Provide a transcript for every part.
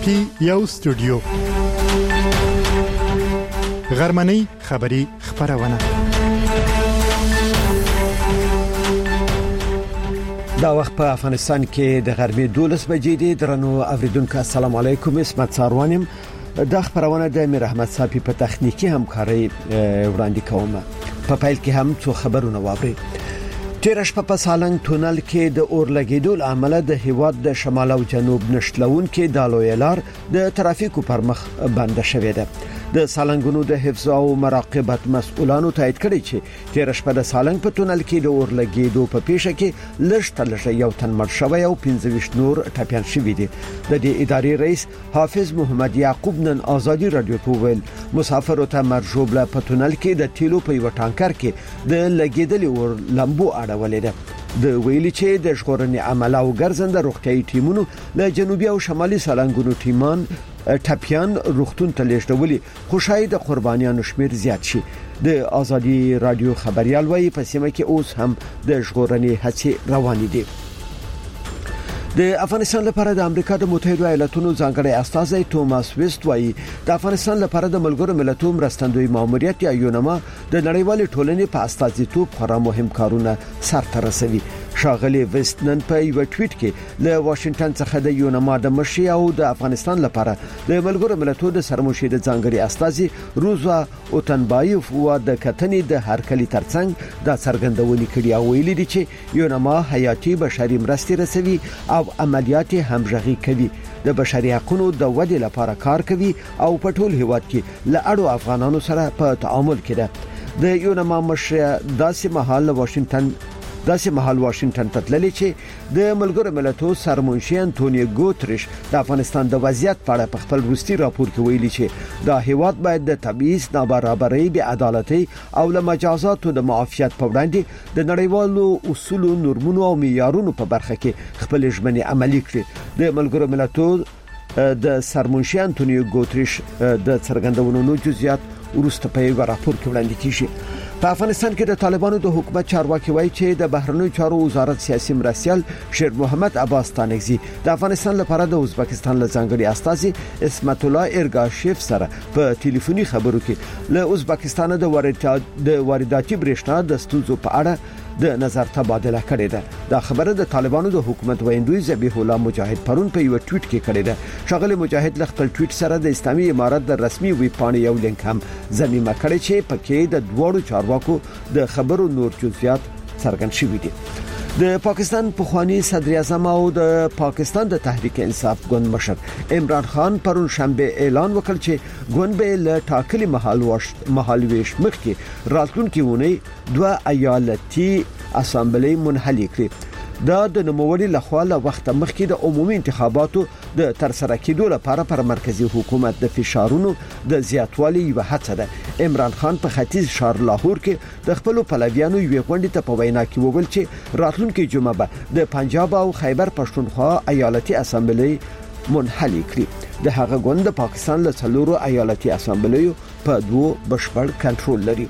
پی یو سټوډیو غرمنۍ خبری خبرونه دا وخت په افغانستان کې د غرمې 12 بجې دي. درنو اوریدونکو السلام علیکم. اسمت ساروانم د خبرونه د امیر احمد صافي په تخنیکی همکاري وړاندې کوم. په پیل کې هم څو خبرونه واوري. تیرش په سالنګ تونل کې د اور لګیدو عمله د هیواد د شمال او جنوب نشلون کې د لویلار د ترافیکو پر مخ بنده شوې ده. د سالنګونو د حفظ او مراقبت مسؤلانو تایید کړی چې تیرش په سالنګ په تونل کې د اور لګیدو په پیښه کې لږ یو تن مړ شوی او 25 نور ټپيان شوي دي. د دې ادارې رئیس حافظ محمد یعقوب نن آزادی رادیو ته ویل مسافرو ته مرجوبله په تونل کې د تیلو په یو ټانکر کې د لګیدلي اور لمبو اړولې ده. د ویلي چې د ژغورنې عمل او ګرځنده روغتيایي ټیمونو له جنوبي او شمالي سالنګونو ټیمان ټپيان روغتون ته لیږدولي خو شاید د قربانیانو شمیر زیات شي. د آزادی رادیو خبريال وایي په سیمه کې اوس هم د ژغورنې هڅې روانې دي. د افغانستان لپاره د امریکا د متحده ایالاتونو ځانګړی استازی توماس ویست وایي د افغانستان لپاره د ملګرو ملتونو مرستندوی ماموریت یا یونما د نړیوال ټولنې په استازیتوب خورا مهم کارونه سرته رسوي. شاغلی ویست نن په یو ټویټ کې له واشنگټن څخه د یونما د مشر او د افغانستان لپاره د ملګرو ملتونو د سرمشر د ځانګړي استازي روزا اوتنبایف و د کتنې د هرکلي ترڅنګ د څرګندونې کړي او ویلي دي چې یونما حیاتي بشري مرستې رسوي او عملیات همغږي کوي. د بشري حقوقو د ودې لپاره کار کوي او په ټول هیواد کې له اړو افغانانو سره په تعامل کې ده. د یونما مشر داسې مهال واشنگټن ته تللی چې د ملګرو ملتونو سرمنشي انټونیو ګوتریش د افغانستان د وضعیت په اړه په خپل وروستي راپور کې ویلي چې دا هیواد باید د تبعیض، نابرابرۍ، بې عدالتۍ او له مجازاتو د معافیت په وړاندې د نړیوالو اصولو، نورمونو او معیارونو په برخه کې خپل ژمنې عملي کړي. د ملګرو ملتونو د سرمنشي انټونیو ګوتریش د څرګندونو جزئیات ورسته په یو راپور کې وړاندې کیږي. په افغانستان کې د طالبانو د حکومت چارواکي وایي چې د بهرنیو چارو وزارت سیاسي مرستیال شیر محمد عباس تانگزی د افغانستان لپاره د ازبکستان له ځانګړي استازي اسمت الله ارګاشیف سره په ټلیفوني خبرو کې له ازبکستان د وارداتي برېښنا د ستونزو په اړه د نظر تبادله کړې ده. دا خبره د طالبانو د حکومت ویندوی ذبیح الله مجاهد پرون په یو ټویټ کې کړې ده. شغله مجاهد له خپل ټویټ سره د اسلامي امارت د رسمي ویب پاڼې یو لینک هم ضمیمه کړی چې پکې د دوړو چارواکو د خبرو نور جزئیات څرګند شوي دي. د پاکستان پخوانی صدر اعظم او د پاکستان د تحریک انصاف ګوند مشر عمران خان پرون شنبه اعلان وکړ چې ګوند به له ټاکلي مهالويش مخکې راتلونکي ونی 2 ایالتي اسامبلې منحلي کړي. دا د نوموړي لخوا له وخت مخکې د عمومي انتخاباتو د ترسره کېدو لپاره پر مرکزی حکومت د فشارونو د زیاتوالي یو هڅه ده. عمران خان په ختیځ شهر لاهور کې د خپل پلویانو یو غونډه ته په وینا کې وویل چې راتلونکي جمعه به د پنجاب او خیبر پښتونخوا ایالتي اسامبلې منحلي کړي. د هغه ګوند د پاکستان له څلورو ایالتي اسامبلیو په 2 بشپړ کنټرول لري.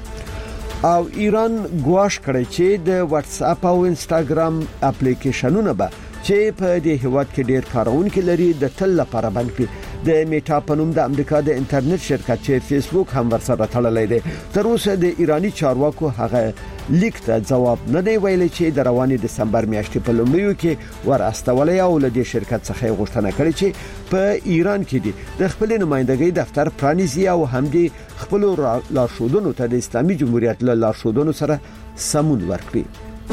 او ایران ګواښ کړی چې د واتس اپ او انستګرام اپلیکیشنونه به چې په دې هیواد کې ډیر کارونکي لري د تل لپاره بند کړي. د میټا په نوم د امریکا د انټرنیټ شرکت چې فیسبوک هم ورسره تړلې ده تر اوسه د ایرانی چارواکو هغه لیک ته جواب نه دی ویلي چې د رواني دسمبر میاشتې په لومړیو کې ورستولې او له دې شرکت څخه غوښتنه کړې چې په ایران کې د خپل نمائندګۍ دفتر پرانیزي او هم د خپل لارښودونو ته د اسلامي جمهوریت له لارښودونو سره سمون ورکړي.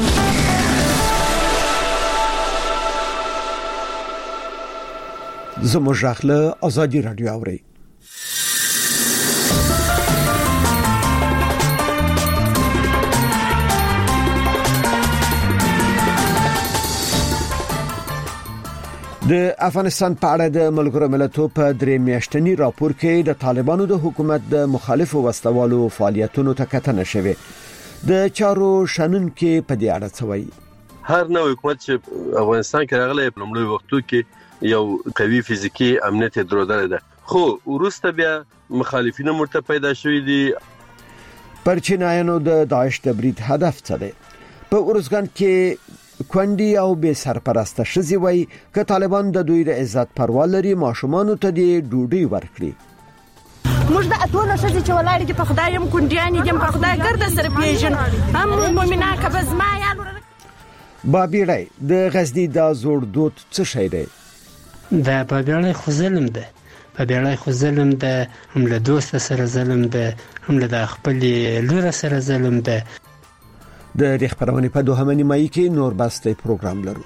زموږ ژغله آزادی رادیو اوري. د افغانستان په اړه د ملګرو ملتونو په 3 میاشتنی راپور کې د طالبانو د حکومت د مخالفو وسوالو فعالیتونو ته کتنه شوه. د چارو شنن کې په دې اړه څه وایي؟ هر نوې حکومت چې افغانستان کې راغلی په لومړي وختو کې یو قوي فزیکی امنیت درلودل ده، خو ورسته بیا مخالفین مرته پیدا شوي دي. پرچینایانو د داعش د برید هدف څه دی؟ په اورزګان کې کونډي او بې سرپرسته ښځې وایي که طالبان د دوی د عزت پروا لري ماشومانو ته دې ډوډۍ ورکړي. موږ د اتونه ښځې چې ولاړې دي په خدای یم کونډیانې دي په خدای ګرده سره پیژن هم مؤمنان که به زما یا بابیړی د غزني دا زوړ دود څه شی دی؟ دا بابیړی خو ظلم ده. بابیړی خو ظلم ده، هم له دوست سره ظلم ده، هم له خپل لور سره ظلم ده. د دې خبرونه په دوهمه نیمایي کې نور باسته پروګرام لرو.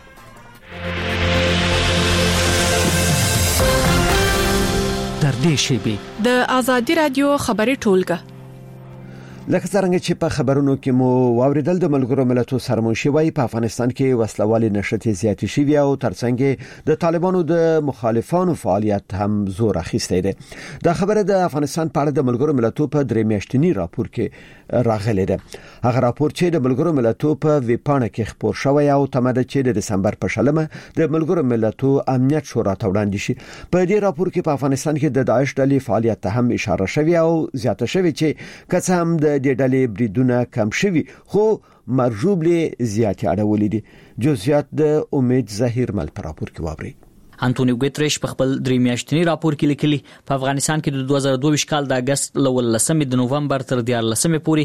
در دې شیبه د آزادي رادیو خبري ټولګه لکه څنګه چې په خبرونو کې مو واوریدل د ملګرو ملتونو سرمنشي وايي په افغانستان کې وسلوالي نشټې زیاتې شوي او ترڅنګ د طالبانو د مخالفانو فعالیت هم زور اخیستی دی. دا خبره د افغانستان په اړه د ملګرو ملتونو په درې میاشتنی راپور کې راغلی دی. هغه راپور چې د ملګرو ملتونو په ویبپاڼه کې خپور شوی او تماده چې د دسمبر په شلمه د ملګرو ملتونو امنیت شورا ته وړاندې شي. په دې راپور کې په افغانستان کې د داعش ډلې فعالیت ته هم اشاره شوی او زیاته شوی چې کڅ هم د دې ډلې بریدونه کم شوي خو مرجوبلې زیاتې اړولې دي. جزئیات د امید ظاهر مل پر راپور کې واوري. انټونیو ګوتریش په خپل درې میاشتنی راپور کې لیکلي په افغانستان کې د 2022 کال د اگست ل 18 د نوومبر تر 14 پورې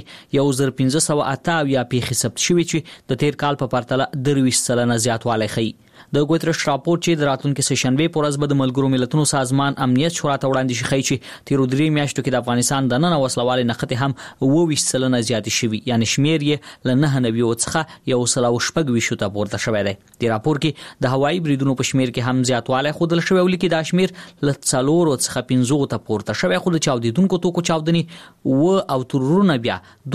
1588 پیښې ثبت شوې چې د تیر کال په پرتله 23% زیاتوالی ښیي. د ګوتریش راپور چې د راتلونکي سشنبه پر ورځ به د ملګرو ملتونو سازمان امنیت شورا ته وړاندې شي ښیي چې تیر 3 میاشتو کې د افغانستان د نن وسلوالي نخته هم 22% زیات شوي، یعنی شمیر یې ل 99 څخه 126 ته پورته شوی دی. د راپور کې د هوایي بریدونو په شمیر کې هم زیاتوالی خودل شوی او لیکي دا شمیر ل 4 څخه 15 ته پورته شوی خو د چاودیدونکو توکو چاودنې او ترورونه بیا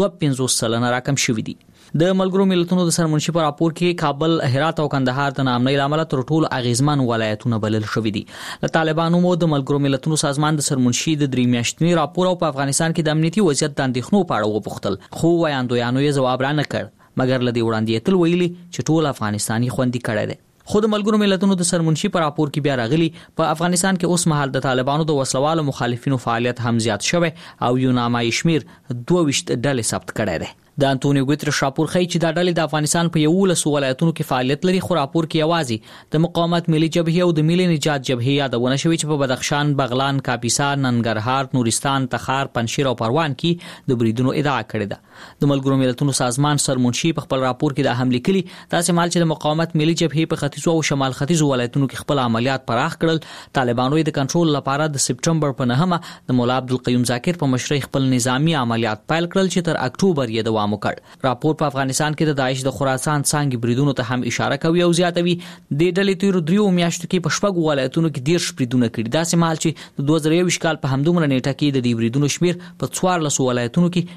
2.5% راکم شوی دي. د ملګرو ملتونو د سرمنشي په راپور کې کابل، هرات او کندهار د نامنۍ لامل تر ټولو اغیزمن ولایتونه بلل شوې دي. د طالبانو مو د ملګرو ملتونو سازمان د سرمنشي د درې میاشتنی راپور او په افغانستان کې د امنیتي وضعیت د اندېښنو په اړه وپوښتل خو وایاندویانو یې ځواب را نه کړ مګر لدی وړاندې تل ویلي چې ټول افغانستاني خوندي کړي دي. خود ملګرو ملتونو د سرمنشي په راپور کې بیا راغلي په افغانستان کې اوس مهال د طالبانو د وسلوالو مخالفینو فعالیت هم زیات شوی او یو نامه شمیر 22 ډلې ثبت کړي دي. د انټونیو ګوتریش راپور ښیي چې دا ډلې د افغانستان په 11 ولایتونو کې فعالیت لري خو راپور کې یوازې د مقاومت ملي جبهه او د ملي نجات جبهه یادونه شوې چې په بدخشان، بغلان، کاپیسا، ننګرهار، نورستان، تخار، پنجشیر او پروان کې د بریدونو ادعا کړې ده. د ملګرو ملتونو سازمان سرمنشي په خپل راپور کې د اهم لیکلي تاسو مال چې د مقاومت ملي جبهه په ختیځو او شمال ختیځو ولایتونو کې خپل عملیات پراخ کړل. طالبانو د کنټرول لپاره د سپټمبر په 9مه د مولا عبدالقیوم ذاکر په مشرۍ خپل نظامی عملیات پیل کړل چې تر اکتوبر یې دوام وکړ. راپور په افغانستان کې د داعش د خراسان څنګه بریدونو ته هم اشاره کوي او زیاتوي د ډلې تیر 3 میاشتو کې په شپږ ولایتونو کې 10 بریدونه کړي. دا سمال چې د 2021 کال په همدومره نیټه کې د دې بریدونو شمیر په 14 ولایتونو کې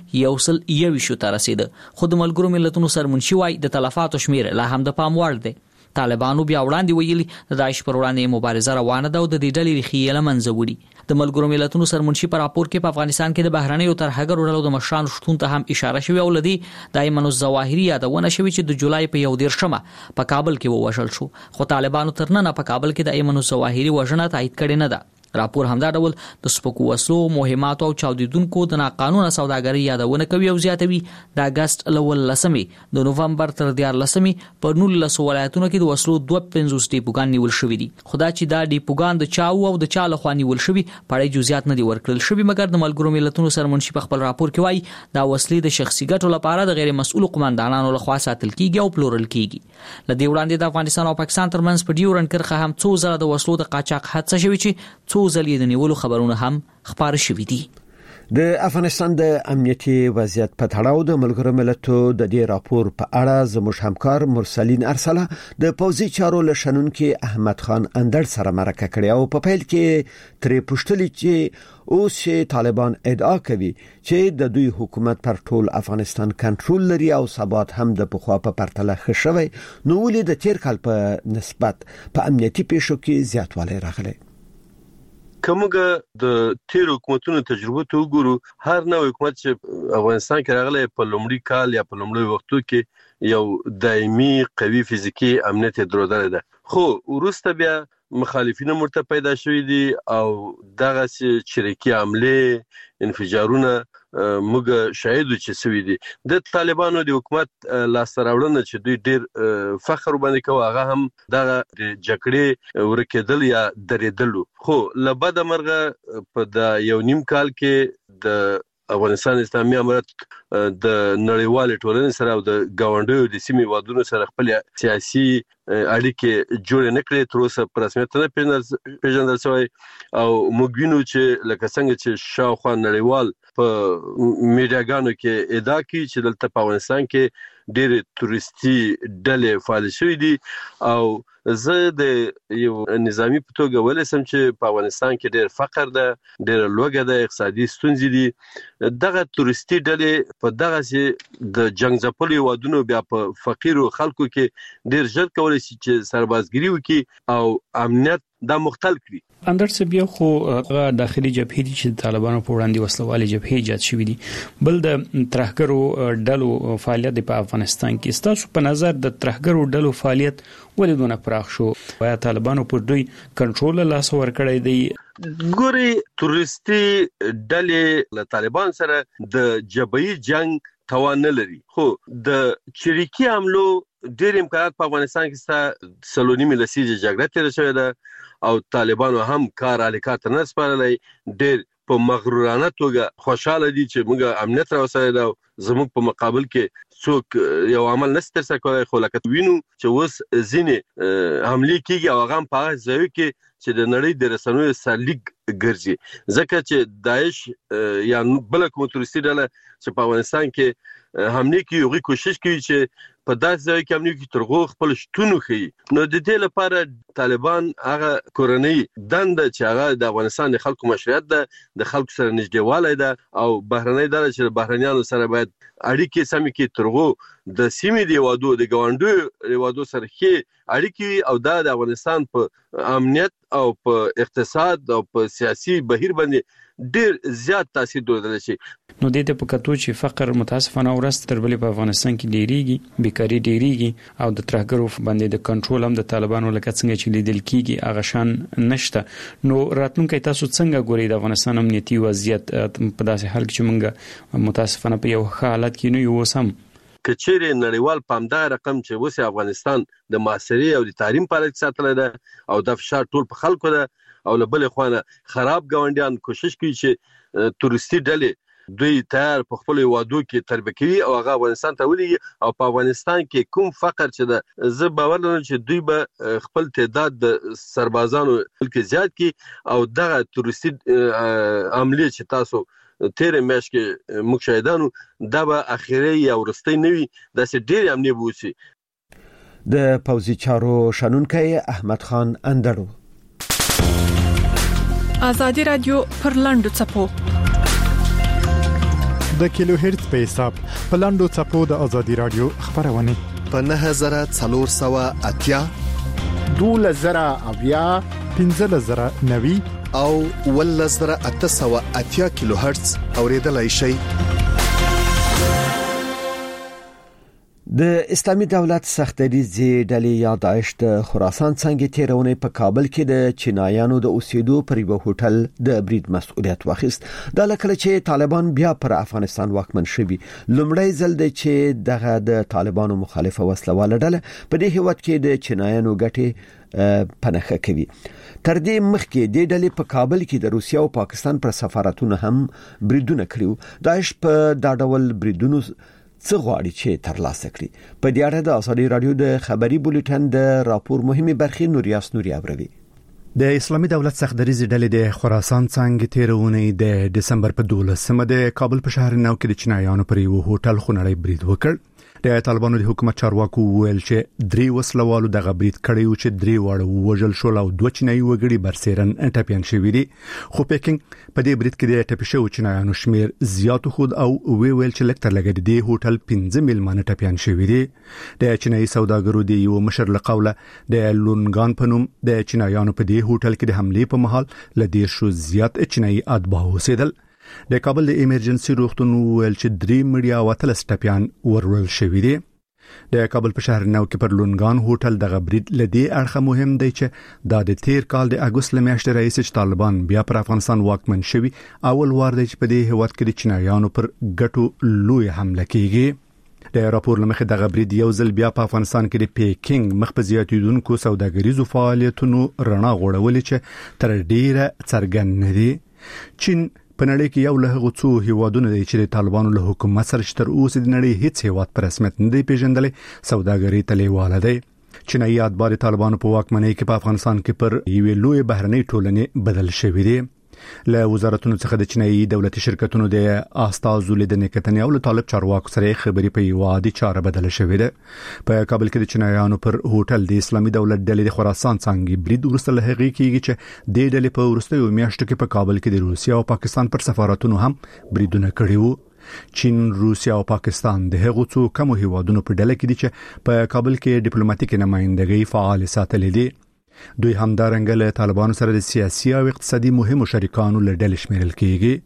121 ته رسیده. خود ملګرو ملتونو سرمنشي وايي د تلفاتو شمیر لا هم د پام وړ دی. طالبانو بیا وړاندې ویلي د داعش پر وړاندې مبارزه روانه ده او د دې ډلې ریښې لمنځه وړي. د ملګرو ملتونو سرمنشي په راپور کې په افغانستان کې د بهرنیو ترهګرو ډلو د مشرانو شتون ته هم اشاره شوې او لدی د ایمن الظواهري یادونه شوې چې د جولای په 11مه په کابل کې ووژل شو خو طالبانو تر نن په کابل کې د ایمن الظواهري وژنه تایید کړې نه ده. راپور همدا ډول د سپکو وسلو، مهمات او چاودیدونکو د ناقانونه سوداګرۍ یادونه کوي او زیاتوي د اگست ل 18 د نوومبر تر 14 په 19 ولایتونو کې د وسلو 250 ډیپوګان نیول شوې دي. خدا چې دا ډیپوګان د چاو او د چا له خوا نیول شوي پړې جزئیات نه دي ورکړل شوي مګر د ملګرو ملتونو سرمنشي په خپل راپور کې وایي دا وسلې د شخصي ګټو لپاره د غیر مسؤل قومندانانو لخوا ساتل کیږي او پلورل کیږي. لدې وړاندې د افغانستان او پاکستان ترمنځ په ډیورن کرښه هم څو ځله د وسلو د قاچاق حادثه شوې چې څو ځلې د نیولو خبرونه هم خبر شوي دي. د افغانستان د امنیتي وضعیت په تړاو د ملګرو ملتونو د دې راپور په اړه زموږ همکار مرسلین ارسله د پوځي چارو لشنونکو احمد خان اندر سره مرکه کړې او په پیل کې ترې پوښتنه چې اوس طالبان ادعا کوي چې د دوی حکومت پر ټول افغانستان کنټرول لري او ثبات هم د پخوا په پرتله ښه شوی نو ولې د تیر کال په نسبت په امنیتي پیښو کې زیاتوالی راغلی. کومګه د تیر حکومتونو تجربه ته وګورو هر نوې حکومت چې افغانستان کې راغلی په لومړي کال یا په لومړي وختو کې یو دایمي قوي فزیکی امنیت درلودل ده خو وروسته بیا مخالفین مرته پیدا شوی دي او دغه چریکي حمله انفجارونه موږ شاهد چې سوي دي د طالبانو د حکومت لاسراوړنه چې دوی ډیر فخر باندې کوي هغه هم د جګړې ورکېدل یا درېدل خو لبد مرغه په د یو نیم کال کې د افغانستان اسلامي امارت د نړیوال ټولنې سره او د گاونډیو د سیمې وادونو سره خپل سیاسي اړیکې جوړ نه کړې تر اوسه په رسمیت نه پیژندل شوی او موږ وینو چې لکه څنګه چې شاوخوا نړیوال په میډیاګانو کې ادعا کوي چې دلته په افغانستان کې ډېر تورستي ډلې فعال شوي دي او زه د یو نظامی په توګه ولسم چې په افغانستان کې ډېر فقر ده ډېر لوږه ده اقتصادي ستونزې دي دغه تورستي ډلې په دغه سي د جنگ ځپلو وادونو بیا په فقیرو خلکو کې ډېر ژر کولای شي چې سربازګری وکړي او امنیت دا مختل کړي اندر څه بیا خو داخلي جبهې دي چې طالبانو په وړاندې وسلوالي جبهې ایجاد شوې دي بل د ترهګرو ډلو فعالیت په افغانستان کې ستاسو په نظر د ترهګرو ډلو فعالیت ولې دونه پراخ شو یا طالبانو پر دوی کنټرول لاس ورکړی دی ګوري تورستي ډلې له طالبان سره د جبهې جنگ توان نه لري خو د چریکي حملو ډېر امکانات په افغانستان کې سلونی لسیزه جګړه تیر شوې ده او طالبانو هم کار الیکات نه سپارلای ډېر په مغرورانه توګه خوشاله دي چې موږ امنیت راوستل دا زموږ په مقابل کې څوک یو عمل نستر سکوي خو لکه وینو چې اوس ځینې حمله کیږي او هغه په ځای کې چې د نړۍ د رسنیو سرلیک ګرځي ځکه چې داعش یا بل کوم تورستي ډله چې په افغانستان کې حمله کوي یوغي کوشش کوي چې په داسې ځای کې امنیت کې ترغو خپل شتون خي نو د دې لپاره طالبان هغه کورنۍ دند چې هغه د افغانستان د خلکو مشروعیت ده د خلکو سره نږدېوالی ده او بهرنۍ اداره چې بهرنیانو سره باید اړیکې سمې کې ترغو د سیمې دی وادو د گاونډیو وادو سره کې اړیکې او د افغانستان په امنیت او په اقتصاد او په سیاسي بهیر باندې ډېر زیات تاثیر درلودل شي نو د دې په کتو چې فقر متاسفانه ورست تر بلې په افغانستان کې ډیریږي بیکاری ډیریږي او د ترهګرو باندې د کنټرول هم د طالبانو لکه څنګه چې لیدل کیږي هغه شان نشته نو راتلونکي تاسو څنګه ګورئ د افغانستان امنیتي وضعیت په داسې حال کې چې موږ متاسفانه په یو حالت کې نه یو سم کچېره نړیوال پامدار رقم چې وسه افغانستان د معاصري او د تعلیم په اړه ساتل ده او د فشار ټول په خلکو ده او له بل خوانه خراب گاونډیان کوشش کوي چې تورستي ډلې دوی تیار په خپل وادو کې تربیه او هغه افغانستان ته ولېږي او په افغانستان کې کوم فقر چې ده زه باور لرم چې دوی به خپل تعداد د سربازانو کې زیات کی او دغه تورستي عملیه چې تاسو تیر میاشت کې موږ شاهدانو دا به اخیری یا ورستۍ نوي داسې ډېر امنیه بوسي د پوزي چارو شنونکي احمد خان اندرو آزادی رادیو پر لاندو چپو د کیلو هرتز په حساب په لاندو چپو د آزادی رادیو خبرونه په 9480 2000 1590 او 1880 کیلو هرتز اوریدلای شي د اسلامي دولت سختریزي ډلې یا داعش د خراسان څنګه تیرونه په کابل کې د چینایانو د اوسېدو پر یو هوټل د برید مسؤلیت واخیست د لکه چې طالبان بیا پر افغانستان واکمن شوي لومړی ځل د چې دغه د طالبانو مخالفه وسلواله ډله په دې هیواد کې د چینایانو ګټي پنهخه کوي تر دې مخکې د ډلې په کابل کې د روسیا او پاکستان پر سفارتونو هم بریدونه کړیو داعش په دا ډول بریدونو څه غواړي چې ترلاسه کړي په دې اړه د آزادي رادیو د خبري بولټن د راپور مهمه برخې نوریاس نوري اوروي د اسلامي دولت سختریزي ډلې د خراسان څنګه تیرونه د دسمبر په 12مه د کابل په شهر نو کې د چینایانو پر یو هوټل خونړی برید وکړ د طالبانو د حکومت چارواکو ویل چې درې وسلوالو د غبرید کړیو چې درې واړه وژل شول او دوه چینایي وګړي برسیرن ټپيان شوی دي خو پکینګ په دې برید کې د ټپي شوو چینایانو شمیر زیات خود او ویل چې لکتر لګید دی هوټل 15 میلمانه ټپيان شوی دي د چینایي سوداګرو دی یو مشر لقوله د لونګان په نوم د چینایانو په دې هوټل کې د حمله په محل لدیر شو زیات چینایي اتباع اوسېدل د کابل د ایمرجنسي روغتون ویل چې 3 مړیا او 3 ټپيان ورول شوی دي د کابل په شهر نو کې پر لونګان هوټل د غبرید لدی اړخه مهم دی چې د تیر کال د اگست لمیاشتې رئیس طالبان بیا پر افغانستان واکمن شوی اول وار دی چې په دې هیواد کې د چینایانو پر ګټو لوی حمله کیږي د راپور لمخې د غبرید یو ځل بیا په افغانستان کې د پیکینګ مخ په زیاتیدونکو سوداګریزو فعالیتونو رڼا غوړولې چې تر ډیره څرګند نه دي. چین په نړۍ کې یو له هغو څو هیوادونو دی چې د طالبانو له حکومت سره تر اوسه د نړۍ هیڅ هیواد پر رسمیت نه دی پیژندلی سوداګري تلیواله دی. چینایي اتباع د طالبانو په واکمنۍ کې په افغانستان کې پر یوې لوی بهرنۍ ټولنې بدل شوي دي. له وزارتونو څخه د چینایي دولتي شرکتونو د استازو لیدنې کتنې او له طالب چارواکو سره خبرې په یو عادي چاره بدل شوې ده. په کابل کې د چینایانو پر هوټل د اسلامي دولت ډلې د خراسان څنګه برید ورسره هغې کېږي چې د ډلې په وروستیو میاشتو کې په کابل کې د روسیا او پاکستان پر سفارتونو هم بریدونه کړي وو. چین، روسیا او پاکستان د هغو څو کمو هیوادونو په ډله کې دي چې په کابل کې ډیپلوماټیک نمائندګي فعال ساتلې دي. دوی همدارنګه له طالبانو سره د سیاسي او اقتصادي مهمو شریکانو له ډلې شمیرل کیږي.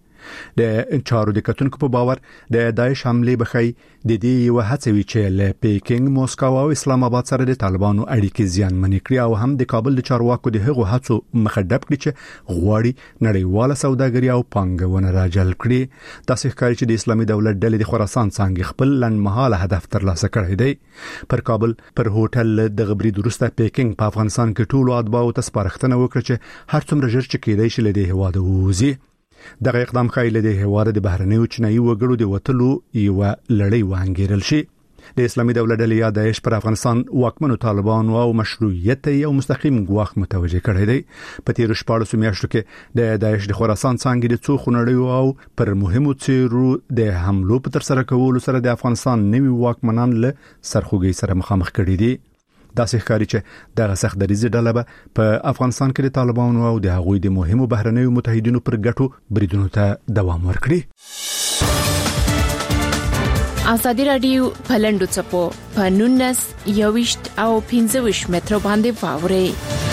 د چارو د کتونکو په باور د داعش حمله بخي د دې یو هڅه وی چې له پیکینګ، موسکو او اسلام آباد سره د طالبانو اړیکې زیانمنې کړي او هم د کابل د چارواکو د هغو هڅو مخه ډب کړي چې غواړي نړیواله سوداګري او پانګونه راجلب کړي. تاسو ښکاري چې د اسلامي دولت ډلې د خراسان څنګه خپل لنډمهاله هدف ترلاسه کړی دی. پر کابل پر هوټل د غبرید وروسته پیکینګ په افغانستان کې ټولو اتباعو ته سپارښتنه وکړه چې هر څومره ژر چې کېدای شي له دې هیواده ووځي. دغه اقدام خایله د هیواد د بهرنیو چینایي وګړو د وټلو یو لړۍ وانګیرل شي. د اسلامي دولت ډلې یا داعش پر افغانستان واکمنو طالبانو او مشروعیت یو مستقیم ګواښ متوجه کړی دی. په تیر 14 میاشتو کې د داعش د خراسان څنګه د څو خنړیو او پر مهمو څیرو د حملو په تر سره کولو سره د افغانستان نوي واکمنان له سرخوږي سره مخامخ کړي دي. داسې ښکاري چې دغه سخت دریځ ډله به په افغانستان کې د طالبانو او د هغوی د مهمو بهرنیو متحدینو پر ګټو بریدونو ته دوام ورکړي. ازادي رادیو پلندو چپو په 19 یوشت او 15 متر باندې واوري.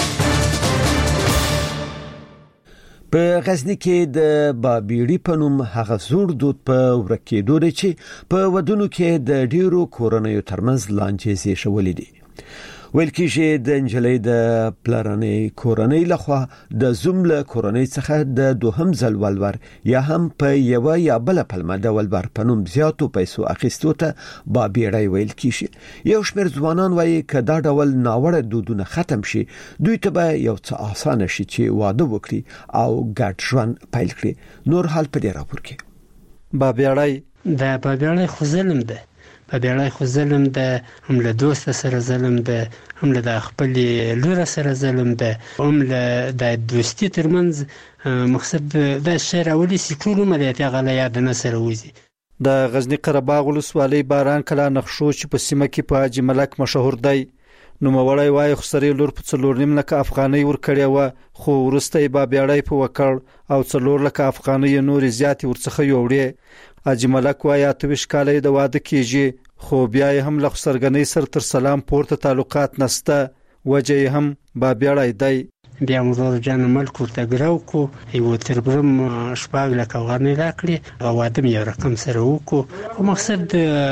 په غزنی کې د بابیړي په نوم هغه زوړ دود په ورکېدو دی چې په ودونو کې د ډیرو کورنیو ترمنځ لانجې زیږولې دي. ویل کېږي د انجلۍ د پلرنۍ کورنۍ لخوا د زومله کورنۍ څخه د دوهم ځل ولور یا هم په یو یا بل پلمه د ولور په نوم زیاتو پیسو اخیستو ته بابیړی ویل کېږي. یو شمېر ځوانان وایي که دا ډول ناوړه دودونه ختم شي دوی ته به یو څه اسانه شي چې واده وکړي او ګډ ژوند پیل کړي. نور حال په دې راپور کې. بابیړی خو ظلم ده. بابیړی خو ظلم ده، هم له دوست سره ظلم ده، هم له خپل لور سره ظلم ده، هم له د دوستي ترمنځ مقصد د شر اولی سکول ملياتي غلا یاد نه سره وځي. د غزنی قره باغ ولسوالۍ باران کلا نقشو چې په سیمه کې په حاجی ملک مشهور دی. نو موړی وای خسرې لور په 4.5 لک افغانۍ ور کړی و خو ورسته بابیړی په وکړ او 4 لک افغانۍ نور زیات ورڅخه یوړي. حاجی ملک وای 28 کال د واده کیږي خو بیا هم له سرګنۍ سر تر سلام پورته تعلقات نسته. وجه هم بابیړی دی. بیا موږ جان ملک ورته ګراو کو یو تربرم شپږ لک افغانۍ راکړي او واده یو رقم سره وکړو او مقصد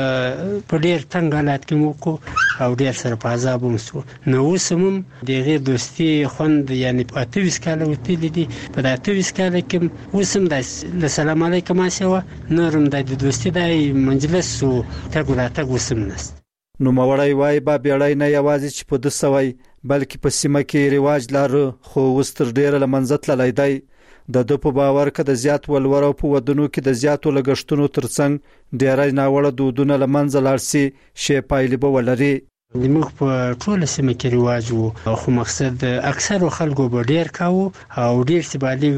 په ډیر تنګ حالت کې وکړو او ډیر سره په عذاب ومسو. نو وسمم دغه دوستي خوند یعنی په 28 کال وتلی دي. په 28 کال کې وسم د سلام علیکم اسوا نورم د دوستي د مجلس او تګولاته وسم نست. نو موړی وای بابیړی نه یوازې چې په دسوي بلکې په سیمه کې رواج لاره خو وستر ډیره لمنځت لای دی. د په باور کې د زیات ولور او په ودونو کې د زیاتو لګښتونو ترڅنګ ډیره ناوړه دودونه لمنځه لارسي شی پایلې به ولري. موږ په ټول سیمه کې رواج وو خو مقصد اکثر خلکو به ډیر کاوه او ډیر سبالي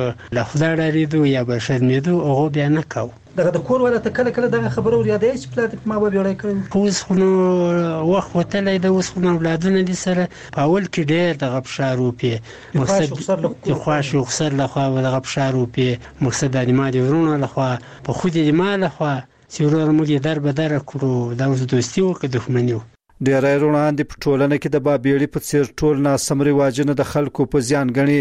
لفظ لريدو یا به شرمېدو او بیا نه کاوه. دغه د کور ولته کله کله دغه خبره وريادې چې پلات ما به وړای کړم. اوس خو نو وخت وتلې د اوس خو نو ولادونه دي سره په اول کې ډېر د غبشارو په مقصد خواش او خسر له خوا د غبشارو په مقصد د مالي ورونو له خوا په خو دې مال له خوا چې ورور موږ در به در کړو دا اوس دوستي او دښمنیو. ډېر روان دي په ټولنه کې د بابیړي په څیر ټول ناسم رواجونه د خلکو په ځان غني.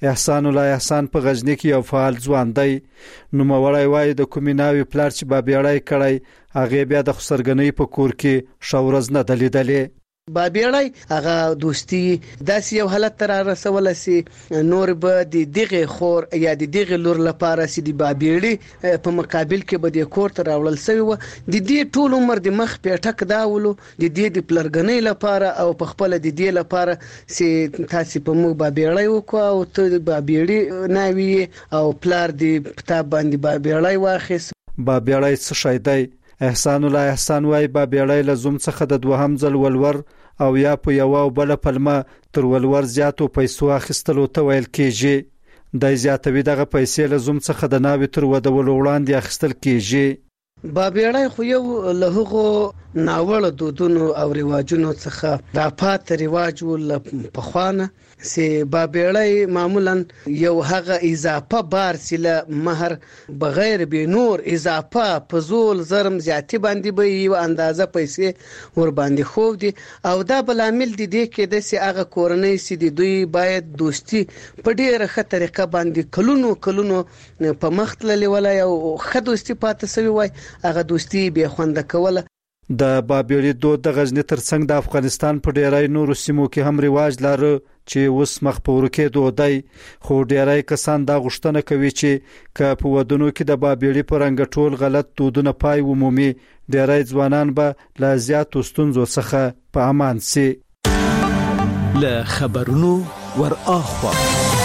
احسان الله احسان په غزنی کې یو فعال ځوان دی. نو مولای وای د کومیناوي پلار چې بابیړای کړی هغه بیا د خسرګنۍ په کور کې شاورز نه دلیدلې. بابیړای هغه دوستي داسې یو حالت تر رسول سي نور به د دغه خور یا د دغه لور لپاره سي د بابیړي په مقابل کې به د کور تر راول سوی و د دې ټول عمر د مخ پیټک داولو د دې د پلرګنۍ لپاره او په خپل د دې لپاره سي تاسو په مو بابیړای وکاو او ته د بابیړي ناوي او پلار د کتاب باندې بابیړای واخیس. بابیړای څه شي دی؟ احسان الله احسان وای بابیړای لزوم څخه د دوهم ځل ولور او یا په یو او بل پلمه تر ولور زیاتو پیسو اخیستلو ته ویل کیږي. د زیاتوي دغه پیسې لزوم څخه د ناوي تر ودول وړاندې اخیستل کیږي. بابیړای خو یو له هغو ناوړه دودونو او رواجونو څخه د پات رواج ول په خوانه سي بابیړای معمولا یو هغه اضافه بار سله مہر بغیر به نور اضافه فزول زرم زیاتی باندې به یو اندازه پیسې ور باندې خو دي او دا بل عامل دي کې د سي هغه کورنۍ سي دي دوی باید دوستي په ډیره ښه طریقه باندې کلونو په مختللي ولا یو ښه دوستي پاتې سوی وای هغه دوستي به خوند کوله. د بابیړي دود د غزنی ترڅنګ د افغانستان په ډیرای نورو سیمو کې هم رواج لري چې اوس مخ په ورکه دودای خو ډیرای کسان دا غوښتنه کوي چې ک په ودونو کې د بابیړي په رنګ ټول غلط دودونه پای ومومي ډیرای ځوانان به لا زیات ستونزو څخه په امان سي. له خبرونو ور اخوا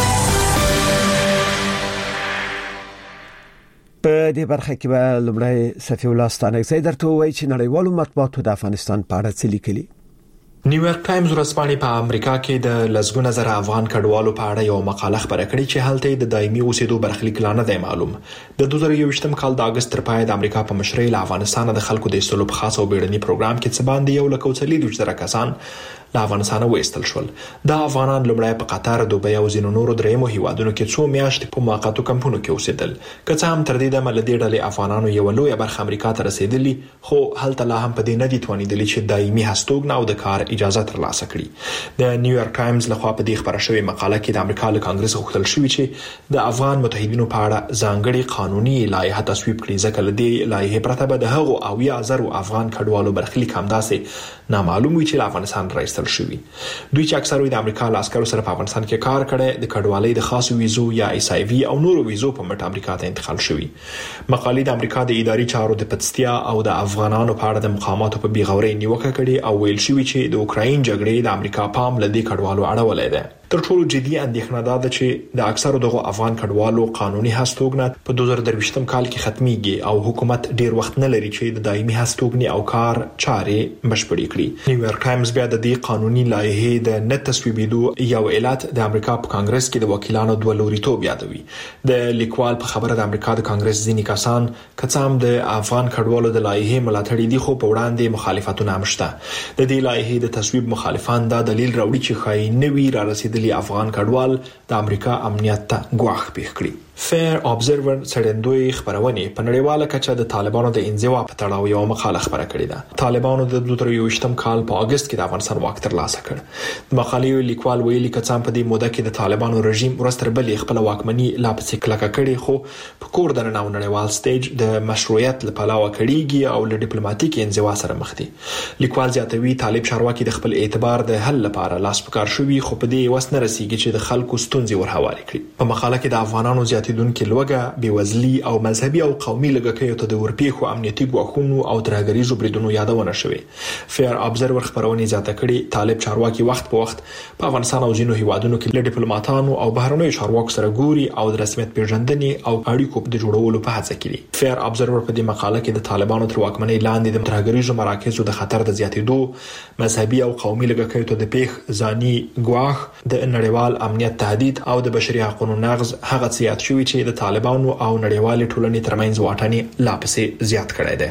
په دې برخه کې به لمړی صفي الله ستانکزی درته وایي چې نړیوالو مطبوعاتو د افغانستان په اړه څه لیکلي. نیویارک ټایمز ورځپاڼې په امریکا کې د لسګونه زره افغان کډوالو په اړه یو مقاله خبره کړې چې هلته د دایمي اوسېدو برخلیک لا نه دی معلوم. د 2021م کال د اگست تر پای د امریکا په مشرۍ له افغانستان د خلکو د ایستلو په خاص او بیړني پروګرام کې څه باندې یو لکه 40 کسان له افغانستان وایستل شول. دا افغانان لومړی په قطر، دوبۍ او ځینو نورو دریمو هیوادونو کې څو میاشتې په موقتو کمپونو کې اوسېدل. که څه هم تر دې دمه له دې ډلې افغانانو یو لوی برخه امریکا ته رسیدلی خو هلته لا هم په دې نه دي توانیدلی چې دایمي هستوګنه او د کار اجازه ترلاسه کړي. د نیویارک ټایمز لخوا په دې خبره شوې مقاله کې د امریکا له کانګرس غوښتل شوی چې د افغان متحدینو په اړه ځانګړي قانوني لایحه تصویب کړي ځکه له دې لایحې پرته به د هغو 80,000 افغان کډوالو برخلیک همداسې نامعلوم وي چې له افغانستان راایستل شوي. دوی چې اکثره د امریکا له عسکرو سره په افغانستان کې کار کړي د کډوالۍ د خاصو ویزو یا ایس آی وی او نورو ویزو په مټ امریکا ته انتقال شوي. مقالې د امریکا د اداري چارو د پدستیا او د افغانانو په اړه د مقاماتو په بیغورۍ نیوکه کړې او ویل شوی چې د اوکراین جګړې د امریکا پام له دې کډوالو اړولې ده. تر ټولو جدي اندېښنه ده چې د اکثرو دغه افغان کډوالو قانوني هستوګنه په 2023م کال کې ختميږي او حکومت ډیر وخت نه لري چې د دایمي هستوګنې او کار چارې بشپړې کړي. نیویارک ټایمز بیا د دې قانوني لایحې د نه تصویبېدو یو علت د امریکا په کانګرس کې د وکیلانو دوه لوریتوب یادوي. د لیکوال په خبره د امریکا د کانګرس ځینې کسان کڅام د افغان کډوالو د لایحې ملاتړي دي خو په وړاندې مخالفتونه هم شته. د دې لایحې د تصویب مخالفان دا دلیل راوړي چې خای نوي را رسیدلي افغان کډوال د امریکا امنیت ته ګواښ پیښ کړي. فیر ابزرور څرندوی خبرونه په نړیواله کچه د طالبانو د انزوا په تړاو یو مقاله خبره کړې ده. طالبانو د 2023م کال په اگست کې د افغانستان واک ترلاسه کړ. د مقالې لیکوال ویلي کڅام په دې موده کې د طالبانو رژیم ورستر بلې خپل واکمني لا پسې کلکه کړې خو په کور د نړیوال سټیج د مشروعیت لپاره وکړيږي او له ډیپلوماټیک انزوا سره مخ دي. لیکوال زیاتوي طالب چارواکي د خپل اعتبار د حل لپاره لاس پکار شوی خو په دې وسنه رسیږي چې د خلکو ستونزې ورحواله کړي. په مقاله کې د افغانانو زیاتیدونکو لوګه بیوزلی او مذهبي او قومي لګکیو ته د ورپیخو امنیتي ګواښونو او ترهګریزو بریدونو یادونه شوه. فیر ابزرور خبرونه زیاته کړي طالب چارواکي وخت په وخت په افغانستان او ځینو هیوادونو کې له ډیپلوماټانو او بهرنیو چارواکو سره ګوري او د رسمیت پیژندنې او اړیکو د جوړولو په هڅه کې دي. فیر ابزرور په دې مقاله کې د طالبانو تر واکمنۍ لاندې د ترهګریزو مراکزو د خطر د زیاتېدو، مذهبي او قومي لګکیو ته د پیښ ځاني ګواښ، د نړیوال امنیت تهدید او د بشري حقوقو نقض هغه څه شوی چې د طالبانو او نړیوال ټولنې ترمنځ واټن لا پسې زیات کړی دی.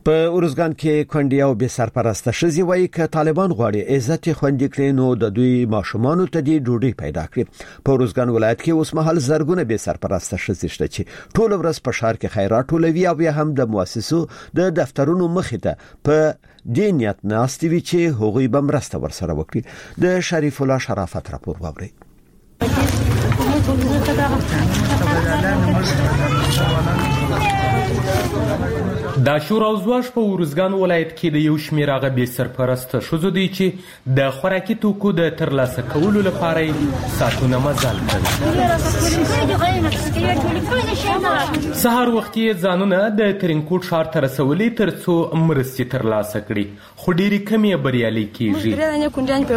په اورزګان کې کونډې او بې سرپرسته ښځې وایي چې طالبان غواړي عزت خوندي کړي نو د دوی ماشومان ته د ډوډۍ پیدا کړي. په اورزګان ولایت کې اوس مهال زرګونه بې سرپرسته ښځې شته چې ټول ورځ په ښار کې خیرات ټولوي او بیا هم د مؤسسو د دفترونو مخې ته په دې نیت ناستې وي چې هغوی به مرسته ورسره وکړي. د شریف الله شرافت راپور واورئ. دا شور او زواج په اورزګان ولایت کې د یو شمېر هغه بې سرپرسته ښځو دي چې د خوراکي توکو د ترلاسه کولو لپاره ساعتونه مزل کوي. سهار وخت یې ځانونه د ترینکوټ ښار ته رسولي ترڅو مرستې ترلاسه کړي، خو ډېرې کمې بریالۍ کېږي.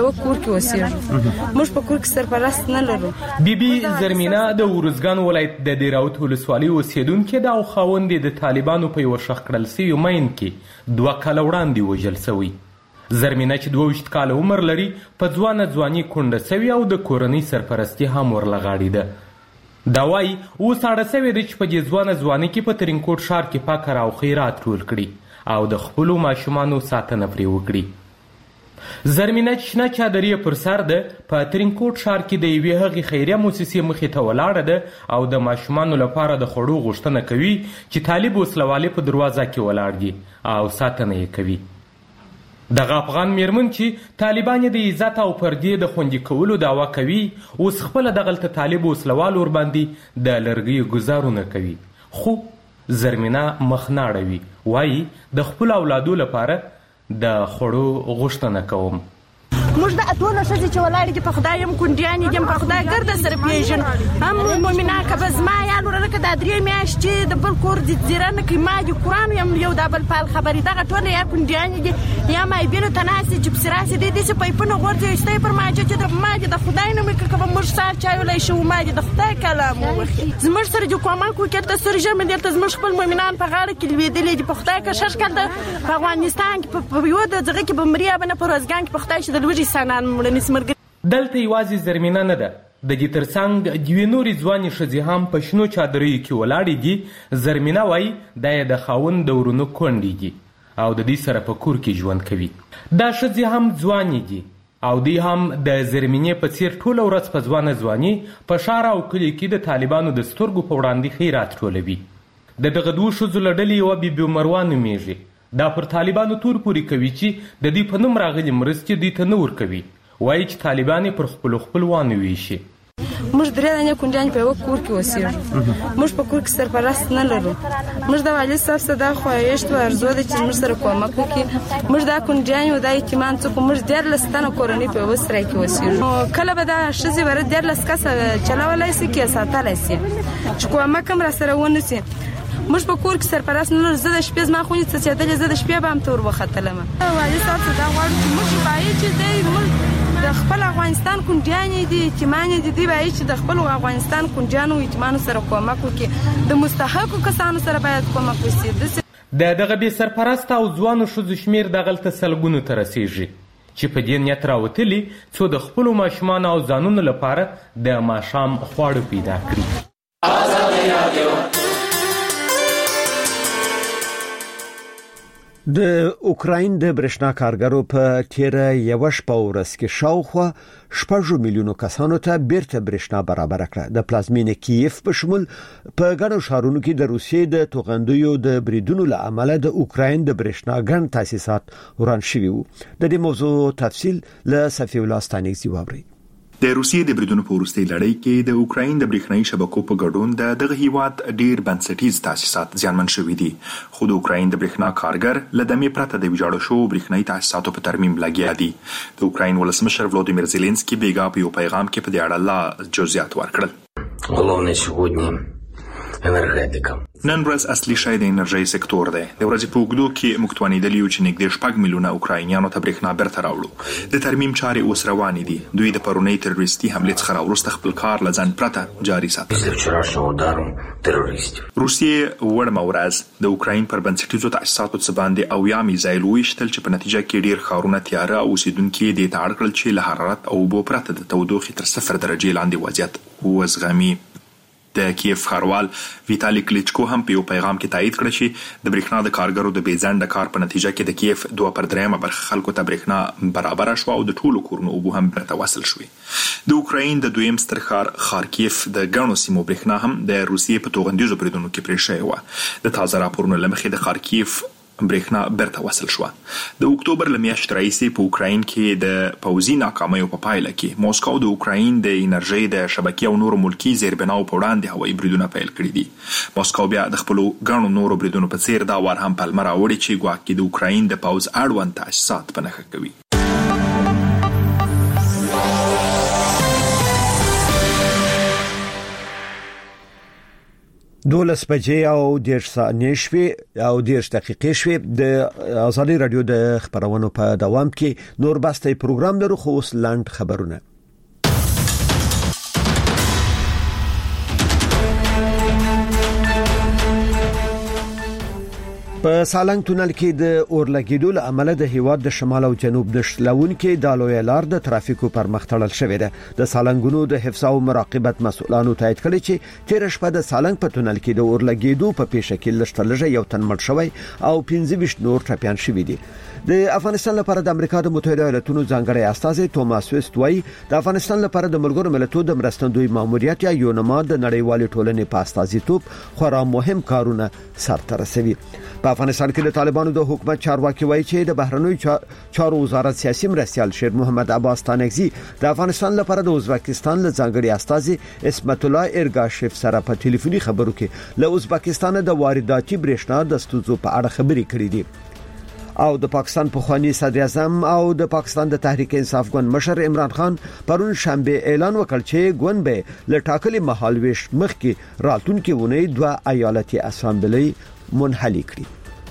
موږ په کور کې سرپرست نه لرو. بیبي زرمینه د اورزګان ولایت د دیراوت ولسوالۍ اوسېدونکې ده او خاوند د طالبانو په یوه شخ کړل سوي ماین کې 2 کاله وړاندې وژل سوی. زرمینه چې 22 کاله عمر لري په ځواني کونډه سوي او د کورنۍ سرپرستی هم ورلغاړي ده. دا وایي اوس اړه سوي ده چې په دې ځواني کې په ترینکوټ ښار کې پاکه او خیرات ټول کړي او د خپلو ماشومانو ساتنه پرې وکړي. زرمینه چې شنه چادرې پر سر ده په ترینکوټ ښار کې د یوې هغې خیریه موسسې مخې ته ولاړه ده او د ماشومانو لپاره د خوړو غوښتنه کوي چې طالب وسلوالې په دروازه کې ولاړ دي او ساتنه یې کوي. دغه افغان میرمن چې طالبان د عزت او پردې د خوندي کولو دعوا کوي اوس خپله دغلته طالب وسلوال ورباندې د لرګیو ګزارونه کوي، خو زرمینه مخ نه اړوي. وایي د خپل اولادو لپاره د خوړو غوښتنه کوم. موږ د اتونه ښځې چې ولاړې دي په خدای یم کونډیانې دي، په خدای ګرده سره پېژنو. هم مؤمنان که به زما یال ورلکه دا 3 میاشتې د بل کور دي زیره نه کوي، ما دي قرآن یم یو دا بل پال خبرې دغه ټوله یا کونډیانې دي یا مایبینو ته ناستې چې پسې راسې دی داسې پیپونه غورځي ایستی پر ماجه چې ما دي د خدای نه مې که به موږ سهار چای ولی شو ما دي د خدای کلام ووخي. زموږ سره دي کومک وکړي ته سر ژمې دلته زموږ خپل مؤمنان په غاړه کې لوېدلي دي. په خدای که شش کال په افغانستان کې په یو د دغه کې به مریا به نه په روزګان کې په خدای چې د لوږې انسانان دلته یوازې زرمینه نه ده، د دې ترڅنګ دوې نورې ځوانې ښځې هم په شنو چادریو کې ولاړې دي. زرمینه وایي دا یې د خاوند د ورونو کونډې دي او د دې سره په کور کې ژوند کوي. دا ښځې هم ځوانې دي او دوی هم د زرمینې په څیر ټوله ورځ په ځواني په ښار او کلي کې د طالبانو د سترګو په وړاندې خیرات ټولوي. د دغه 2 ښځو له ډلې یوه بیبي مروه نومیږي. دا پر طالبانو تور پورې کوي چې د دوی په نوم راغلي مرستې دوی ته نه ورکوي. وایي چې طالبان پر خپلوانو ویشي. موږ 3 کونډیانې په یو کور کې اوسېږو. موږ په کور کې سرپرست نه لرو. موږ د والي صاحب څخه دا خواهش و ارزو ده چې موږ سره کومک وکړي. موږ دا کونډیانې او دا یتیمان څوک موږ 13 تنه کورنۍ په یو سره کې اوسېږو. کله به دا ښځې ور 13 کسه چلولای شي کې ساتلای شي چې کومک هم را سره ونه شي. موږ په کور کې سرپرست نه لرو. زه د شپې زما خونې څه چېدلې زه د شپې به هم تور وختلم. والي صاحب څخه دا غواړو چې موږ باید چې د خپل افغانستان کونډیانې دي یتیمانې دي دوی باید چې د خپل افغانستان کونډیانو یتیمانو سره کومک وکړي. د مستحقو کسانو سره باید کومک وشي. د دغه بې سرپرسته او ځوانو ښځو شمېر دغلته سلګونو ته رسیږي چې په دې نیت راوتلي څو د خپلو ماشومانو او ځانونو لپاره د ماښام خواړه پیدا کړي. د اوکراین د برېښنا کارګرو په تیره یو شپه ورځ کې شاوخوا 6 میلیونو کسانو ته بیرته برېښنا برابر کړه. د پلازمینې کیف په شمول په ګڼو ښارونو کې د روسیې د توغندیو د بریدونو له امله د اوکراین د برېښنا ګڼ تاسیسات وران شوي وو. د دې موضوع تفصیل له صفی الله ستانیزي واوري. د روسیې د بریدونو په وروستۍ لړۍ کې د اوکراین د برېښنایي شبکو په ګډون دغه هیواد ډیر بنسټیز تاسیسات زیانمن شوي دي، خو د اوکراین د برېښنا کارګر له دمې پرته د ویجاړو شوو برېښنایي تاسیساتو په ترمیم لګیا دي. د اوکراین ولسمشر ولودیمیر زيلنسکي بیګا په یو پیغام کې په دې اړه لا جزئیات ورکړل. غلونه شودنی انرژیتیکا نن ورځ اصلي شای د انرژي سکتور دی. د ورځې په اوږدو کې موږ توانیدلی یو چې نږدې 6 میلیونه اوکراینیانو ته برېښنا بیرته راوړو. د ترمیم چارې اوس روانې دي. دوی د پرونی تروریستي حملې څخه راوروسته خپل کار له ځان پرته جاري ساتي. روسیې وړمه ورځ د اوکراین پر بنسټیزو تاسیساتو څخه باندې 80 میزایل ویشتل چې په نتیجه کې ډیر ښارونه تیاره او اوسیدونکو یې د تاړ کړل چې له حرارت او اوبو پرته د تودوخې تر 0 درجې لاندې وضعیت وزغمي. د کیف ښاروال ویتالي کلیچکو هم په یو پیغام کې تایید کړ چې د برېښنا د کارګرو د بیځنډ کار په نتیجه کې د کیف 2/3 برخه خلکو ته برېښنا برابر شو او د ټولو کورونو اوبه هم برته وصل شوې. د اوکراین د دویم ستر ښار خارکیف د ګڼو سیمو برېښنا هم د روسیې په توغندیزو بریدونو کې پرې شوې وه. د تازه راپورونو له مخې د خارکیف برېښنا برته وصل شو. د اکتوبر له میاشتې راهیسې په اوکراین کې د پوځي ناکامیو په پایله کې موسکو د اوکراین د انرژي د شبکې او نورو ملکی زیربناو په وړاندې هوایي بریدونه پیل کړي دي. موسکو بیا د خپل ګڼو نورو بریدونو په څیر دا وار هم پلمه راوړي چې ګواکې د اوکراین د پوځ اړوند تاسیسات په نښه کوي. 12 بجې او 10 دقیقې شوې. د آزادي رادیو د خبرونو په دوام کې نور باسته پروګرام لرو، خو اوس لاند خبرونه. په سالنګ تونل کې د اورلګیدو له امله د هیواد د شمال او جنوب د شلون کې د لوی لار د ترافیکو پر مخ تړل شوې ده. د سالنګونو د حفظ او مراقبت مسؤلانو تایید کړی چې تیر شپه د سالنګ په تونل کې د اورلګیدو په پیښه کې لږ یو تن مړ شوی او 25 نور ټپيان شوي دي. د افغانستان لپاره د امریکا د متحده ایالاتونو ځانګړی استازي توماس ویست وايي د افغانستان لپاره د ملګرو ملتونو د مرستندوی ماموریت یا یونما د نړیوال ټولنې په استازیتوب خورا مهم کارونه سرته رسوي. په افغانستان کې د طالبانو د حکومت چارواکي وایي چې د بهرنیو چارو وزارت سیاسي مرستيال شیر محمد عباس تانگزی د افغانستان لپاره د ازبکستان له ځانګړي استازي اسمت الله ارګاشف سره په ټلیفوني خبرو کې له ازبکستان د وارداتي برېښنا د ستونزو په اړه خبرې کړې دي. او د پاکستان پخوانی صدر اعظم او د پاکستان د تحریک انصاف ګوند مشر عمران خان پرون شنبه اعلان وکړ چې ګوند به له ټاکلي مهال ویش مخکې راتلونکي ونې 2 ایالتي اسامبلې منحلي کړي.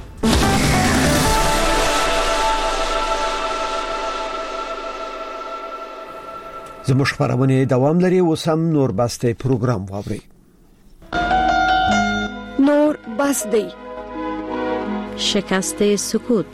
زموږ خبرونه دوام لري. وسم نور باسته پروګرام واوري. نور باسته شکست سکوت.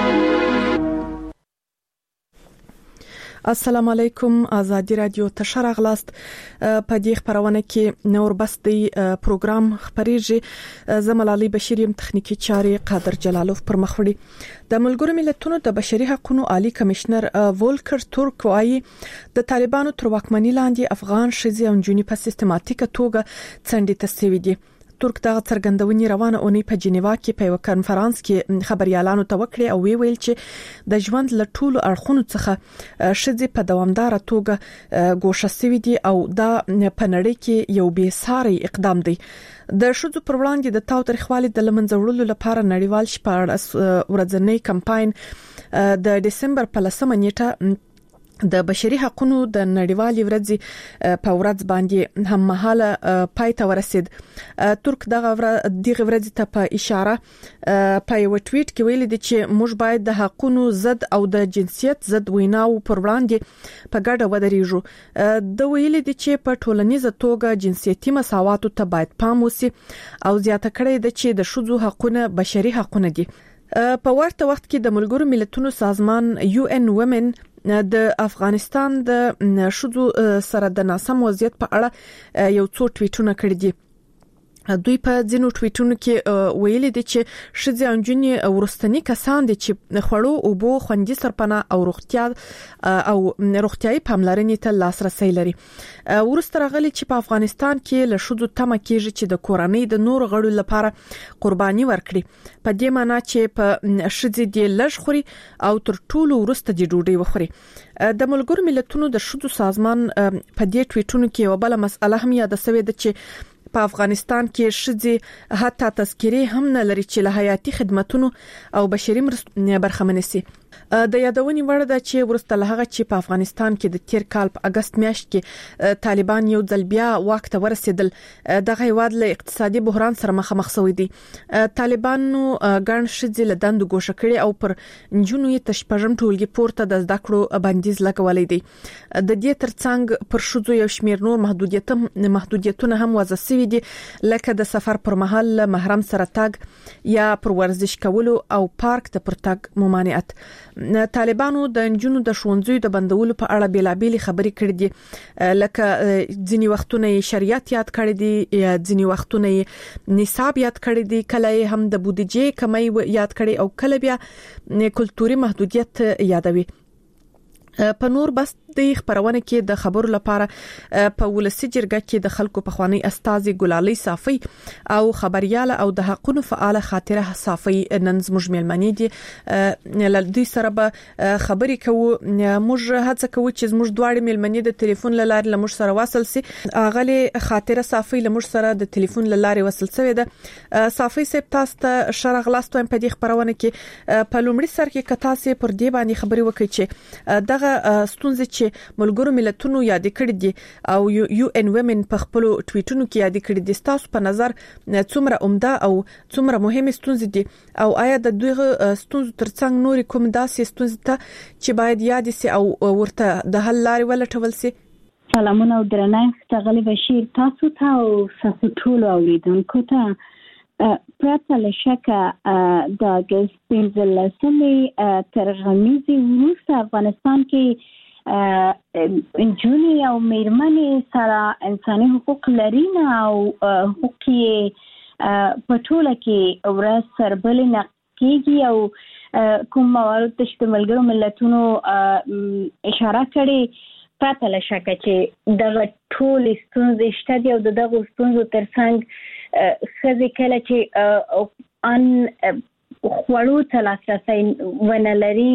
السلام علیکم. آزادی رادیو ته راغلاست. په دې خبرونه کې نور بستی پروګرام خبريږي. زملالي بشيریم تخنیکی چاري قادر جلالوف پر مخوړي. د ملګرو ملتونو د بشري حقوقو عالی کمشنر وولکر تورک وايي د طالبانو تر واکمنۍ لاندې افغان شذي او جنونی په سیستماتیکه توګه څنډې تسوي دي. ترک دا څرګندونې روانه اونۍ په جنیوا کې په یو کانفرنس کې خبريالانو ته وکړي او ویل چې د ژوند له ټولو اړخونو څخه شذي په دوامدار توګه ګوښه سوي دي او دا په نړۍ کې یو بې ساري اقدام دی. د شذو پر وړاندې د تاوتریخوالي د لمنځه وړلو لپاره نړیوال شپږ ورځنی کمپاین د دسمبر په 10 نیټه د بشري حقوقو د نړیوالې ورځې په ورځ باندې هم مهاله پای ته ورسید. ترک دغه ورځ ته په اشاره په یو ټویټ کې ویلي دي چې موږ باید د حقوقو ضد او د جنسیت ضد ویناو پر وړاندې په ګډه ودرېږو. د ویلي دي چې په ټولنیزه توګه جنسیتي مساوات ته باید پام وشي او زیاته کړي دي چې د شذو حقوقونه بشري حقوقونه دي. په ورته وخت کې د ملګرو ملتونو سازمان UN Women د افغانستان د شذو سره د ناسم وضعیت په اړه یو څو ټویټونه کړي دي. دوی په ځینو ټویټونو کې ویلي دي چې شذي انجونی ورستنی کسان دي چې خړو او بو خوندي سرپناه او روغتيایي پاملرنې ته لاسرسي لري. ورسته راغلي چې په افغانستان کې له شذو تمه کېږي چې د کورنۍ د نور غړو لپاره قرباني ورکړي. په دې معنی چې په شذي دی لږ خوري او تر ټولو ورسته د ډوډۍ وخوري. د ملګرو ملتونو د شذو سازمان په دې ټویټونو کې یو بل مسله هم یاد شوې ده چې په افغانستان کې شذي حتی تذکری هم نه لري چې له حیاتي خدماتو او بشري برخمنه سي. د یادونې وړ ده چې ورسته له هغه چې په افغانستان کې د تیر کال په اگست میاشت کې طالبان یو ځل بیا واک ته ورسېدل، دغه هیواد له اقتصادي بحران سره مخامخ شوی دی. طالبانو ګڼ شذي له دندو ګوښه کړي او پر جنونو یې تشپږم ټولګي پورته د زده کړو بندیز لګولې دي. د دې ترڅنګ پر شذو یو شمېر نور محدودیتونه هم وضع شوي شوې دي لکه د سفر پر مهال محرم سره تګ یا پر ورزش کولو او پارک ته پر تګ ممانعت. طالبانو د انجونو د ښوونځیو د بندولو په اړه بیلابېلې خبرې کړې دي لکه ځینی وختونه شریعت یاد کړی دي یا ځینی وختونه نصاب یاد کړی دي، کله هم د بودیجې کمی یاد کړي او کله بیا کلتوري محدودیت یادوي. په نور بس د خبرونه کې د خبرو لپاره په ولسی جرګه کې د خلکو په خواني استاذ ګلالي صافي او خبرياله او د حقونو فعال خاطره صافي نن زموږ ملمنې دي لدی سره به خبرې کوو. موږ هڅه کوو چې زموږ دواړه ملمنې د ټلیفون لاره لموږ سره وصل سي. اغلی خاطره صافي لموږ سره د ټلیفون لاره وصل شوی ده. صافي سپ تاسو ته شرغ لاستوم په دې خبرونه کې په لومړي سر کې کتا سي پر دی باندې خبري وکړي چې دغه ستونزې چې ملګرو ملتونو یاد کړی دي او یو ان ومن په خپل ټویټونو کې یاد کړی دي، تاسو په نظر څومره عمده او څومره مهمه ستونزې دي او آیا د دوی ستونزو ترڅنګ نور کوم داسې ستونزې ته چې باید یاد سي او ورته د حل لارې ولټول سي؟ سلامونه او درنښت تغلی بشیر تاسو ته او تاسو ټول اوریدونکو ته. پرته له شکه د اگست 15 تر غمیزې وروسته افغانستان کې انجونې او میرمنې سره انساني حقوق لري او حقوق په ټوله کې ورځ سربلې نقیږي او کوم موارد چې ملګرو ملتونو اشاره کړې پرته له شکه چې دغه ټول ستونزې شته دي او دغه ستونزو ترڅنګ خزي کله چې ان خوړو ته لاسرسي ونه لري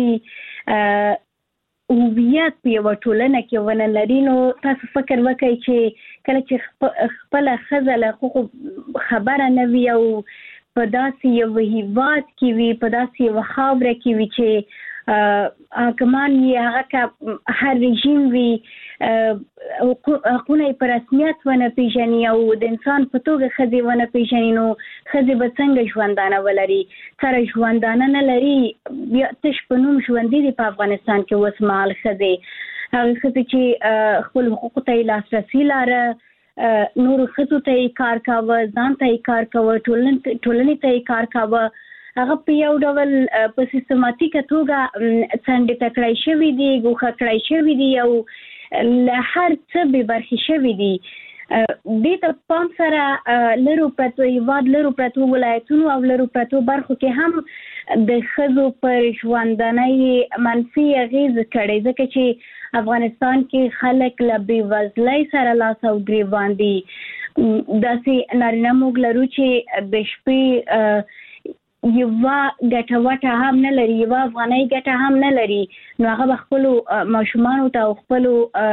هویت په یو ټولنه کې ونه لري، نو تاسو فکر وکړئ چې کله چې خپل خزله حقوق خبره نه وي او په داسې یو هیواد کې وي، په داسې یو خاوره کې وي چې حکمان یې هغه کا هر رژیم وي حقوقونه په رسمیت ونه پیژني او د انسان په توګه خزي ونه پیژني، نو خزي به څنګه ژوندانه ولري؟ سره ژوندانه نه لري، بیا تش په نوم ژوندې دي په افغانستان کې اوس مهال خزي هغه خزي چې خپل حقوق ته لاسرسي لاره نور خزو ته کار کاوه، ځان ته کار کاوه، ټولنې ته کار کاوه، هغه په یو ډول په سیستماتیکه توګه څنډه تکړای شوی دی، ګوښه کړای شوی دی او له هر څه به برخې شوی دی. دې ته پام سره لرو پرتو هیواد لرو پرتو ولایتونو او لرو پرتو برخو کې هم د خزو پر ژوندانه منفي اغیز کړي، ځکه چې افغانستان کې خلک له بېوزلۍ سره لاس او ګریوان دي. داسې نارینه موږ لرو چې د شپې یو ګټه وټه هم نه لري، یو افغانۍ ګټه هم نه لري، نو هغه خپل ماشومان او خپل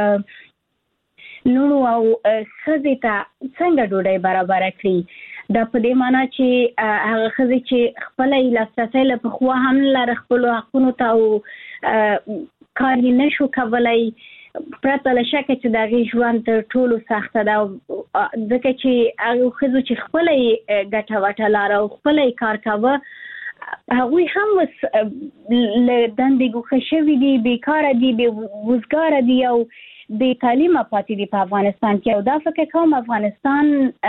لونو او خزي ته څنګه ډوډۍ برابر کړي؟ دا په دې معنی چې هغه خزي چې خپل لاسرسي له خوا هم لاره خپل حقونو ته او کار نه شو کولای، پرته له شکه چې دغه ژوند تر ټولو سخت ده، ځکه چې هغه خزو چې خپل ګټه وټه لاره او خپل کار کاوه هغوی هم له دندې ګوښه شوي دي، بیکاره دي، بېوزګاره دي او بې تعلیمه پاتې دي په افغانستان کې. او دا فکر کوم افغانستان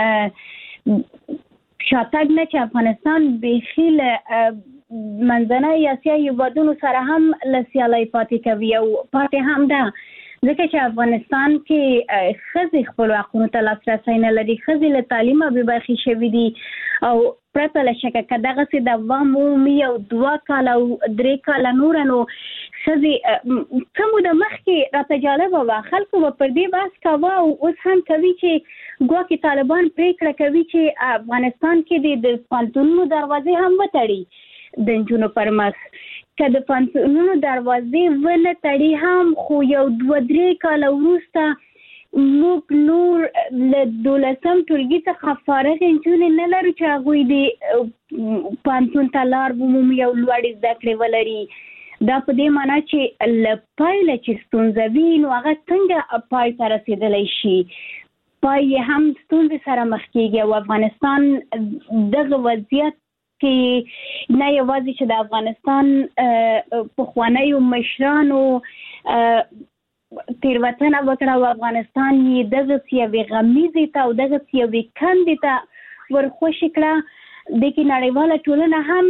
شاتګ نه چې افغانستان بیخي له منځنۍ اسیا هېوادونو سره هم له سیالۍ پاتې کوي او پاتې هم ده، ځکه چې افغانستان کې ښځې خپلو حقونو ته لاسرسی نه لري، ښځې له تعلیمه بې برخې شوي دي او پرته له شکه که دغسې دوام ومومي او 2 کاله او 3 کاله نوره، نو ښځې څه موده مخکې راته جالبه وه خلکو به پر دې بحث کوه او اوس هم کوي چې ګواکې طالبان پرېکړه کوي چې افغانستان کې د پوهنتونونو دروازې هم وتړي د نجونو پر مخ. که د پوهنتونونو دروازې ونه تړي هم خو یو 2-3 کاله وروسته موږ نور له 12م ټولګي څخه فارغ نجونې نه لرو چې هغوی د پوهنتون ته لار ومومي او لوړې زده کړې ولري. دا په دې معنی چې له پیله چې ستونزه وي نو هغه څنګه پای ته رسېدلی شي، پای یې هم ستونزې سره مخ کېږي او افغانستان دغه وضعیت کې نه یوازې چې د افغانستان پخوانیو مشرانو تیروتنه وکړه او افغانستان یې دغه سیاوي غمیزي ته او دغه سیاوي کندې ته ورخوشي کړه د کې نړیواله ټولنه هم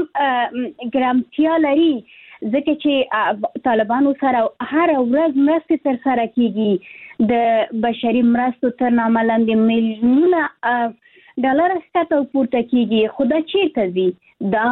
ګرامتیا لري ځکه چې طالبانو سره هر ورځ مرستې ترسره کیږي د بشري مرستو تر نامه لاندې میلیونونه ډالر ستاسو پورته کیږي خو دا چیرته ځي دا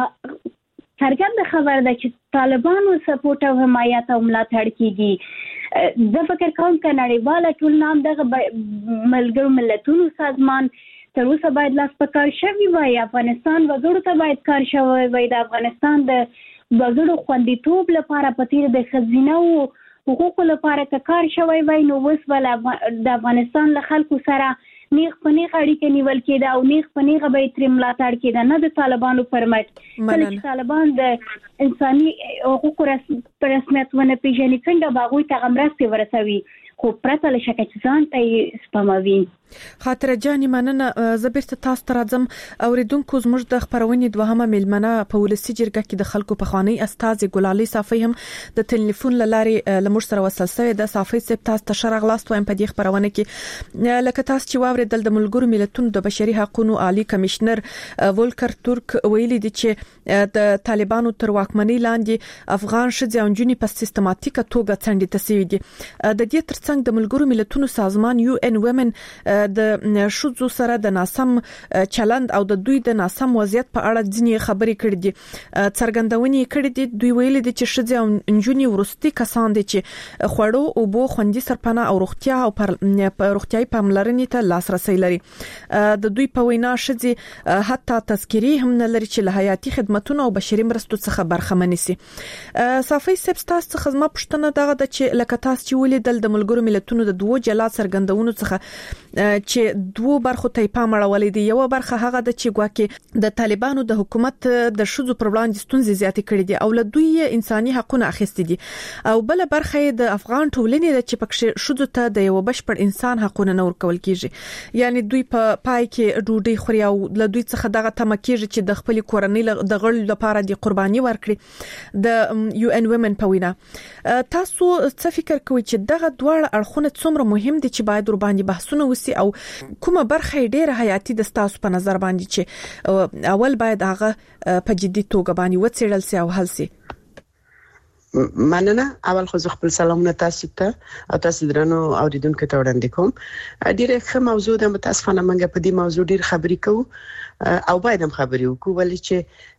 څرګنده خبره ده چې طالبانو سپورټ او حمایت او ملاتړ کیږي زه فکر کوم چې نړیواله ټولنه هم دغه ملګرو ملتونو سازمان تر اوسه باید لاس په کار شوی وای افغانستان وګړو ته باید کار شوی وای د افغانستان د وګړو خوندیتوب لپاره په تیر د خزینه او حقوقو لپاره کار شوی وای نو اوس ول د افغانستان له خلکو سره نیغ په نیغ اړیکې نیول کېده او نیغ په نیغ به یې ترې ملاتړ کېده نه د طالبانو پر مټ کله چې طالبان د انساني حقوقو په رسمیت ونه پیژني څنګه به هغوی ته مرستې ورسوي خو پرته له شکه چې ځان ته یې سپموي. خاطره جاني مننه زه بیرته تاسو ته راځم اوریدونکو زموږ د خبرونې دوهمه میلمنه په ولسی جرګه کې د خلکو په خوانی استاد ګلالي صافي هم د ټلیفون لاري لمر سره وصل شوی د صافي سپ تاسو ته شرغ لاست وایم په دې خبرونه کې لکه تاسو چې واوریدل د ملګرو ملتونو د بشري حقوقو عالی کمشنر ولکر ترک ویلي دي چې د طالبانو تر واکمنۍ لاندې افغان شذ او جنونی په سیستماتیکه توګه څنډې تسوي دي د دې ترڅنګ د ملګرو ملتونو سازمان یو ان وومن د شذو سره د ناسم چلند او د دوی د ناسم وضعیت په اړه ځینې خبرې کړې دي څرګندونې کړې دي دوی ویلي دي چې شذ او جنونی ورستي کسان دي چې خوړو او بو خوندي سرپناه او روغتیا او روغتیاي پاملرنې ته لاسرسي لري د دوی په وینا شذ حتی تذکری هم نه لري چې له حیاتي خدماتو او بشري مرستو څخه برخمن شي. صافي سبستاس څخه زما پښتنه دغه د چې لکه تاسو چې ولیدل د ملګرو ملتونو د دوه جلا څرګندونو څخه چې دوه برخو ته پام اړولې دي یو برخه هغه د چې ګواکې د طالبانو د حکومت د شذو پر وړاندې ستونزې زیاتې کړې دي او له دوی انساني حقوقونه اخیستي دي او بل برخه د افغان ټولنې د چې پکې شذو ته د یو بشپړ انسان حقوقونه نور کول کیږي یعنی دوی په پای کې ډوډۍ خوري او له دوی څخه دغه تمه کیږي چې د خپل کورنۍ د غړو لپاره د قرباني ورکړي د یو ان وومن په وینا تاسو څه فکر کوئ چې دغه دوه اړخونه څومره مهم دي چې باید ور باندې بحثونه وسی او کومه برخه ډیره حیاتي د تاسو په نظر باندې چې اول باید هغه په جدي توګه باندې وڅېړل سي او حل سي؟ مننه اول خو خپل سلامونه تاسو ته او تاسو درنو اوریدونکو ته وړاندې کوم ډیره ښه موضوع ده متاسفانه موږ په دې موضوع ډیر خبرې کوو او باید هم خبرې وکړو ولې چې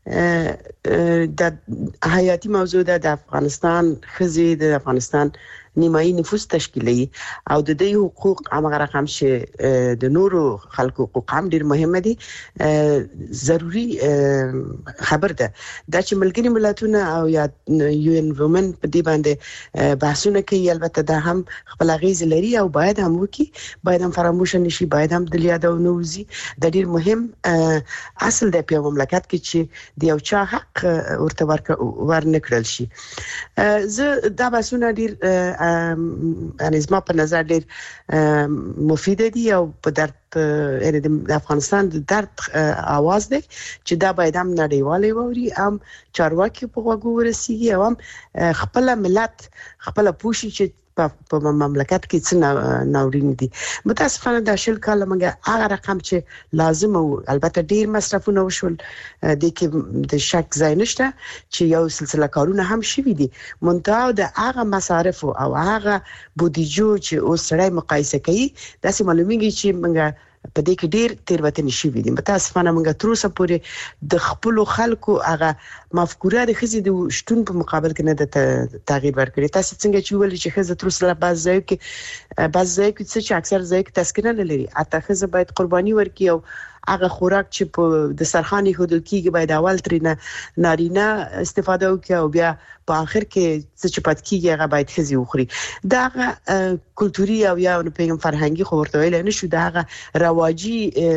د حیاتي موضوع ده د افغانستان خزي د افغانستان نیمایي نفوس تشکیلي او د دې حقوق هغه رقم چې د نورو خلکو حقوق هم ډیر مهمه دي ضروری خبر ده دا چې ملګری ملتونه او یا یو ان وومن په دې باندې بحثونه کوي البته دا هم خپل غیز لري او باید هم وکي باید هم فراموش نشي باید هم د یادو نوزي د ډیر مهم اصل د په مملکت کې چې د یو چا حق ورته ورنکړل شي زه دا بحثونه ډیر ان زما په نظر ډیر مفید دي او په درد د افغانستان د درد आवाज دی چې دا باید هم نړیوالې ووري هم چارواکي په غوږ ورسیږي او هم خپل ملت خپل پوښي چې په مملکت کې څه ناورین دي متاسفانه د شل کاله موږ هغه رقم چې لازم او البته ډیر مصرفونه وشول د کې د شک ځای نشته چې یو سلسله کارونه هم شوي دي منتها د هغه مصارف او هغه بودیجو چې اوس سره مقایسه کوي داسې معلومیږي چې موږ په دې کې ډیر تیروتنې شوې دي متاسفانه موږ تر اوسه پورې د خپل خلکو هغه مفکوره د خزي د شتون په مقابل کې نه د تغییر ورکړي تاسو څنګه چې ویل چې خزه تر اوسه بعض ځای کې چې اکثر ځای کې تذکره نه لري اته خزه باید قرباني ورکړي او هغه خوراک چې په د سرخاني هودل کېږي باید اول ترنه نارینه استفاده وکړي او بیا په اخر کې څه چې پات کېږي هغه باید خزي وخوري دا کلتوري او یا په فرهنګي خو ورته ویل نه شو دا رواجی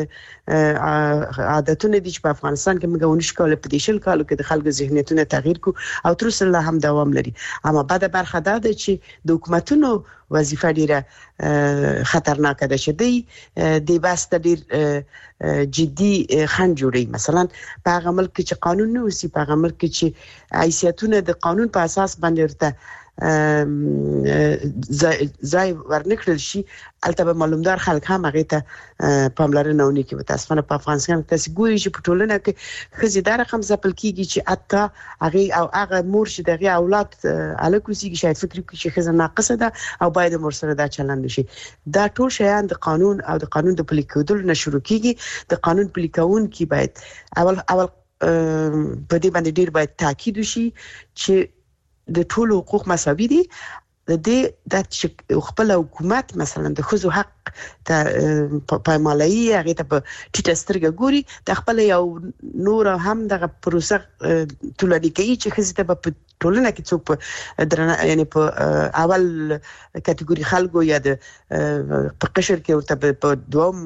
عادتونه دي چې په افغانستان کې موږ ونشو کولای په دې شل کالو کې د خلکو ذهنیتونه تغییر کو او تر اوسه لا هم دوام لري اما بعد برخه دا ده چې د حکومتونو وظیفه ډیره خطرناکه ده چې د بس ډیر جدي خنډ جوړي مثلا په هغه ملک چې قانون نه وسی په هغه ملک چې حیثیتونه د قانون په اساس باندې ورته ځای ورنکړل شي البته معلومدار خلک هم هغه ته پاملرنه ونی کې متاسفانه په افغانستان کې تاسو ګورئ چې په ټولنه کې خزي دا رقم ځپل کیږي چې اته هغه او هغه مور چې دغه اولاد الکوسیږي شاید فکر کوي چې خزه ناقصه ده او باید مور سره دا چلند شي دا ټول شیان د قانون او د قانون د پلي کېدل نه شروع کیږي د قانون پلي کون کې باید اول په دې باندې ډیر باید تاکید وشي چې د ټولو حقوق مساوي دي د خپل حکومت مثلا د خزو حق ته پایمالایي هغه ته په ټیټه سترګه ګوري د خپل یو نور هم دغه پروسه ټولنی کوي چې خزه ته په ټولنه کې څوک یعنی په اول کټګوري خلکو یا د په قشر کې ورته په دوم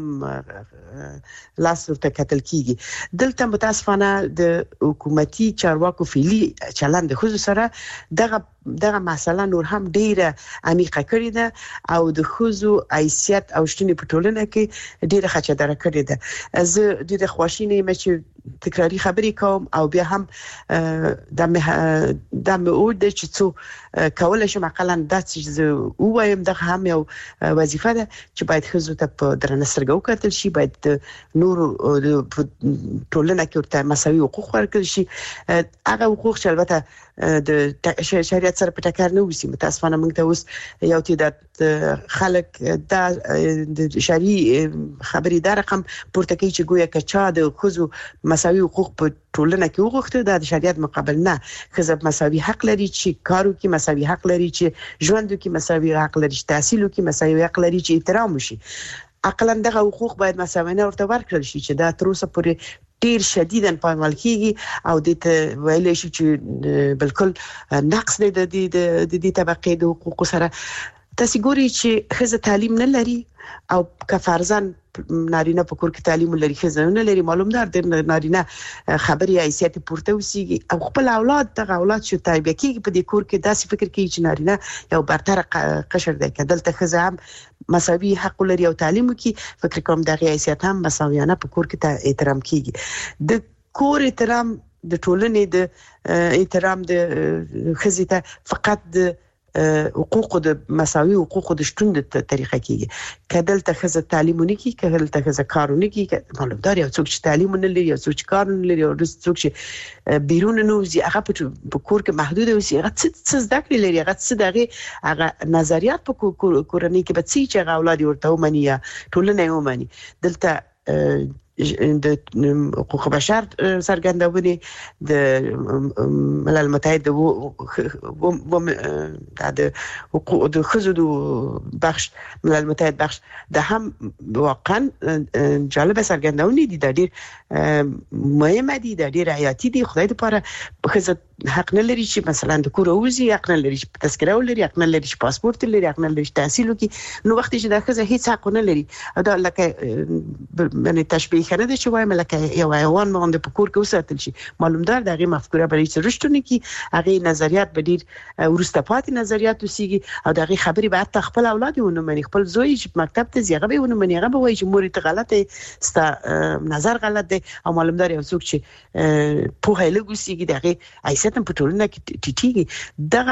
لاس ورته کتل کیږي دلته متاسفانه د حکومتي چارواکو فعلی چلند خو سره دغه مسله نور هم ډیره عمیقه کړې ده او د خوځو حیثیت او شتونی په ټولنه کې ډیره خچدره کړې ده زه د خواشینې مچ تکراری خبرې کوم او بیا هم د مؤد چې څو کول شم اقلا د چې وایم دغه هم یو وظیفه ده چې باید خزو ته په درنه سترګه وکتل شي باید نور ټولنه کې ورته مساوي حقوق ورکړي شي هغه حقوق چې البته د شریعت سره په ټکر نه وسی متاسفانه موږ ته اوس یو تعداد خلک دا د شرعي خبري دا رقم پورته کوي چې ګویا کچا د خزو مساوي حقوق په ټولنه کې وغوښته د شریعت مقابل نه خزه مساوي حق لري چې کارو کې مساوي حق لري چې ژوند کې مساوي حق لري چې تحصیل کې مساوي حق لري چې احترام وشي عقلاً دغه حقوق باید مساوانه ورته ورکړل شي چې دا تر اوسه پورې ډیر شدیداً پامل کیږي او د ویل شي چې بالکل نقص دی د دې طبقه د حقوق سره تاسو ګوري چې خزه تعلیم نه لري او کفارزان نارینه په کور کې تعلیم لري خزه نه لري معلومدار د نارینه خبري حیثیت پورته وسیږي او خپل اولاد دغه اولاد شو تربیه کیږي په دې کور کې داسې فکر کوي چې نارینه یو برتر قشر دی کدلته خزه هم مساوي حق لري او تعلیم کوي فکر کوم دغه حیثیت هم مساویانه په کور کې احترام کیږي د کور احترام د ټولنې د احترام د خزه ته فقط د حقوق د مساوي حقوق د شتون د طریقه کیږي کدلته خزه تعلیمونه کی کدلته خزه کارونه کی معلومدار یو څوک چې تعلیم نه لري یو څوک چې کار نه لري او څوک چې بیرون نه وزي هغه په کور کې محدود وي هغه څه زده کړی لري هغه څه دغه نظریات په کورنۍ کې به څه چې اولاد ورته ومني یا ټولنه ومني دلته د حقوق بشر سرګندونه د ملل متحد د حقوق د خزو بخش ملل متحد بخش د هم واقعا جالب سرګندونه دي د ډیر مهمه دي د ډیر حیاتي دي خدای دې لپاره خزه حق نه لري چې مثلا د کور اوزي حق نه لري چې تذکره ولري حق نه لري چې پاسپورت لري حق نه لري چې تحصیل وکړي نو وخت چې د خزه هیڅ حق نه لري دا لکه باندې تشبیه کنه د چې وایم لکه یو حیوان باندې په کور کې وساتل شي معلومدار دغه مفکوره بلې چې رښتونی کی هغه نظریات به ډیر ورسته پاتې نظریات وسیږي او دغه خبرې به حتی خپل اولاد ونه مني خپل زوی چې مکتب ته ځي هغه به ونه مني هغه به وایي چې مور ته غلطه ستا نظر غلط دی او معلومدار یو څوک چې په هله وسیږي دغه ایستم په ټولنه کې ټیټیږي دغه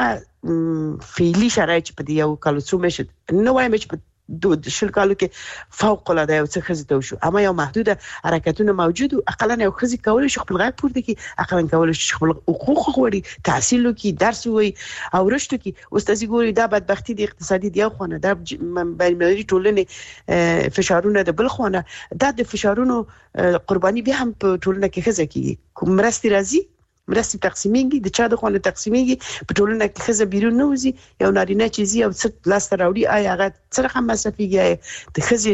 فعلی شرایط په دی یو کالو څو مشه نو وایم چې د شل کالو کې فوق العاده یو څه خزه شو اما یو محدوده حرکتونه موجود او اقلا یو خزه کول شي خپل غږ پورته کی اقلا کول شي خپل حقوق غوړي تحصیل کی درس وي او رشتو کی استاد ګوري دا بدبختی د اقتصادي دی خو نه د بین‌المللي ټولنې فشارونه د بل خو نه د فشارونو قرباني به هم په ټولنه کې خزه کی کوم مرستي راځي مرستي تقسیمېږي د چا د خونه تقسیمېږي په ټولنه کې خزه بیرون نه وځي یو نارینه چې زی او څه لاس راوړي آیا هغه څه هم مصرفيږي د خزه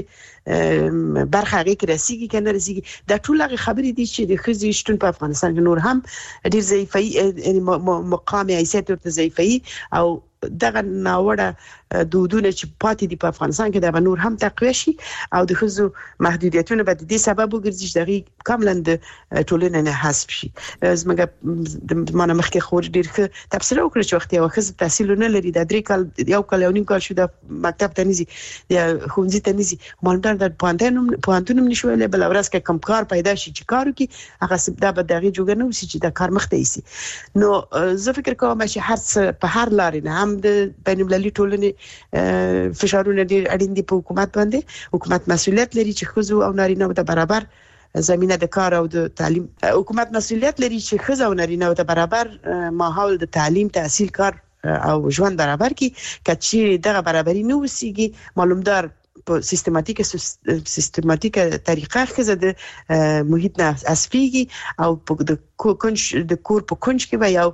برخه هغه کې رسیږي کنه رسیږي دا ټول هغه خبرې دي چې د خزه شتون په افغانستان کې نور هم ډیر ضعیفي یعنی مقام حیثیت ورته ضعیفي او دغه ناوړه دودونه چې پاتې دي په افغانستان کې دا نور هم تقویه شي او د خزو محدودیتونه به د دې سبب وګرځي چې دغه کاملا د ټولنې نه حذف شي زموږ د مانه مخکې خور ډیر ښه تفسیر وکړ چې وخت یو خزه تحصیل نه لري د 3 کال یو کال یو نیم کال شو د مکتب ته نيزي د خونځي ته نيزي مالدار د پوهنتون نشویل بل ورځ کې کم کار پیدا شي چې کارو کې هغه سبدا به دغه جوګه نه وسی چې د کار مخته ایسي نو زه فکر کوم چې هر څه په هر لارې نه هم هم د بین المللي ټولنې فشارونه ډیر اړین دي په حکومت باندې. حکومت مسؤلیت لري چې ښځو او نارینه د برابر زمينه د کار او د تعلیم. حکومت مسؤلیت لري چې ښځو او نارینه د برابر ماحول د تعلیم، تحصیل، کار او ژوند برابر کی. کچې دغه برابرۍ نه وسیږي معلومدار په سیستماتیکه طریقه ښځه د محیط نه اسپیږي او په د کور په کنج کې یو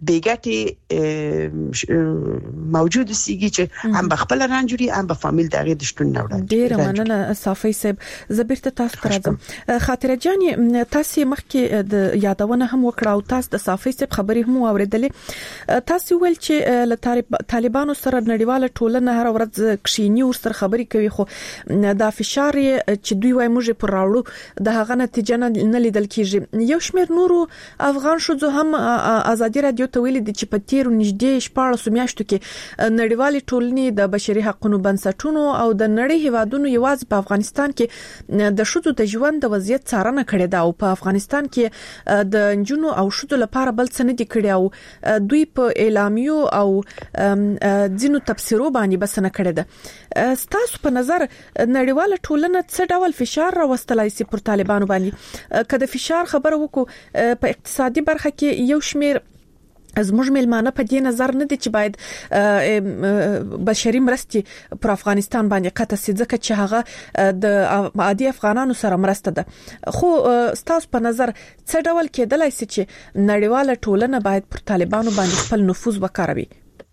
بیګټي موجود سیږي چې هم بخپل رانجوري هم په فامیل دغه د شتون نه وړاندې. ډیر مننه صافي صاحب. زبرته تاسو ته راځم. خاطره جان تاسو مخکې د یادونه هم وکړه او تاسو د صافي صاحب خبرې هم اوریدلې. تاسو ول چې له طالبانو سره نړیواله ټولنه هر ورځ کښینی ور سره خبرې کوي، خو دا فشار چې دوی وای موږ پر راوړو د هغه نتیجه نه لیدل کیږي. یو شمېر نورو افغان شوزو هم ازادي رادیو ته ویلي چې په تیر نږدې 14 میاشتو کې نړیوالې ټولنې د بشري حقوقو بنسټونو او د نړۍ هیوادونو یوازې په افغانستان کې د شوزو د ژوند د وضعیت څارنه کړې ده او په افغانستان کې د جنونو او شوزو لپاره بل څه نه دي کړی او دوی په اعلامیو او ځینو تفسیرو باندې بس نه کړی ده. ستاسو په نظر نړیواله ټولنه څه ډول فشار راوستلای شي پر طالبانو باندې؟ کله فشار خبره وکړو په اقتصادي برخه کې یو شمیر زموږ ملمانه په دې نظر نه دي چې باید بشري مرستې پر افغانستان باندې قطع سي ځکه چې هغه د عادي افغانانو سره مرسته ده. خو ستاسو په نظر څه ډول کېدلای شي چې نړیواله ټولنه باید پر طالبانو باندې خپل نفوذ وکاروي؟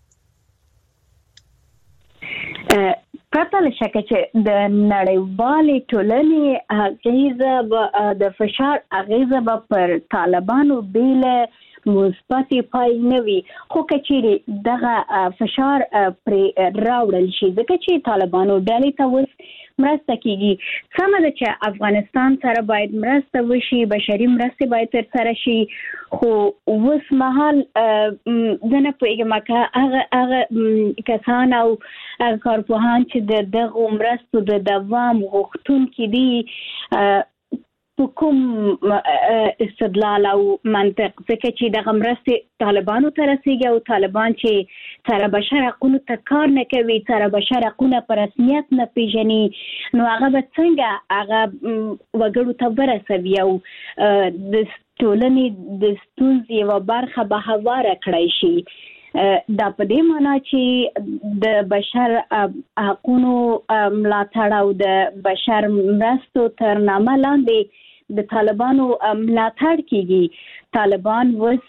پرته له شکه چې د نړیوالې ټولنې اغیزه د فشار اغیزه به پر طالبانو بیل مثبت پای نه وي، خو کچېرې دغه فشار پر راوړل شي ځکه چې طالبانو ډلې ته وس مرسته کیږي. سمه ده چې افغانستان سره باید مرسته وشي، بشري مرسته باید تر سره شي، خو وس مهال دنه پوهیږم که هغه کسان او کارپوهان چې دغه مرستو د دوام غوښتونکي دي کوم استدلال او منطق ځکه چې دغه مرستې طالبانو ته رسیږي او طالبان چې سره بشر حقوقو ته کار نه کوي، سره بشر حقوقو په رسمیت نه پیژني، نو هغه به څنګه هغه وګړو ته ورسوي او د ټولنې د ستونزې یوه برخه به هواره کړی شي. دا په دې معنی چې د بشر حقوقو ملاتړ او د بشر مرستو تر نامه لاندې د طالبانو ملاتړ کیږي. طالبان وس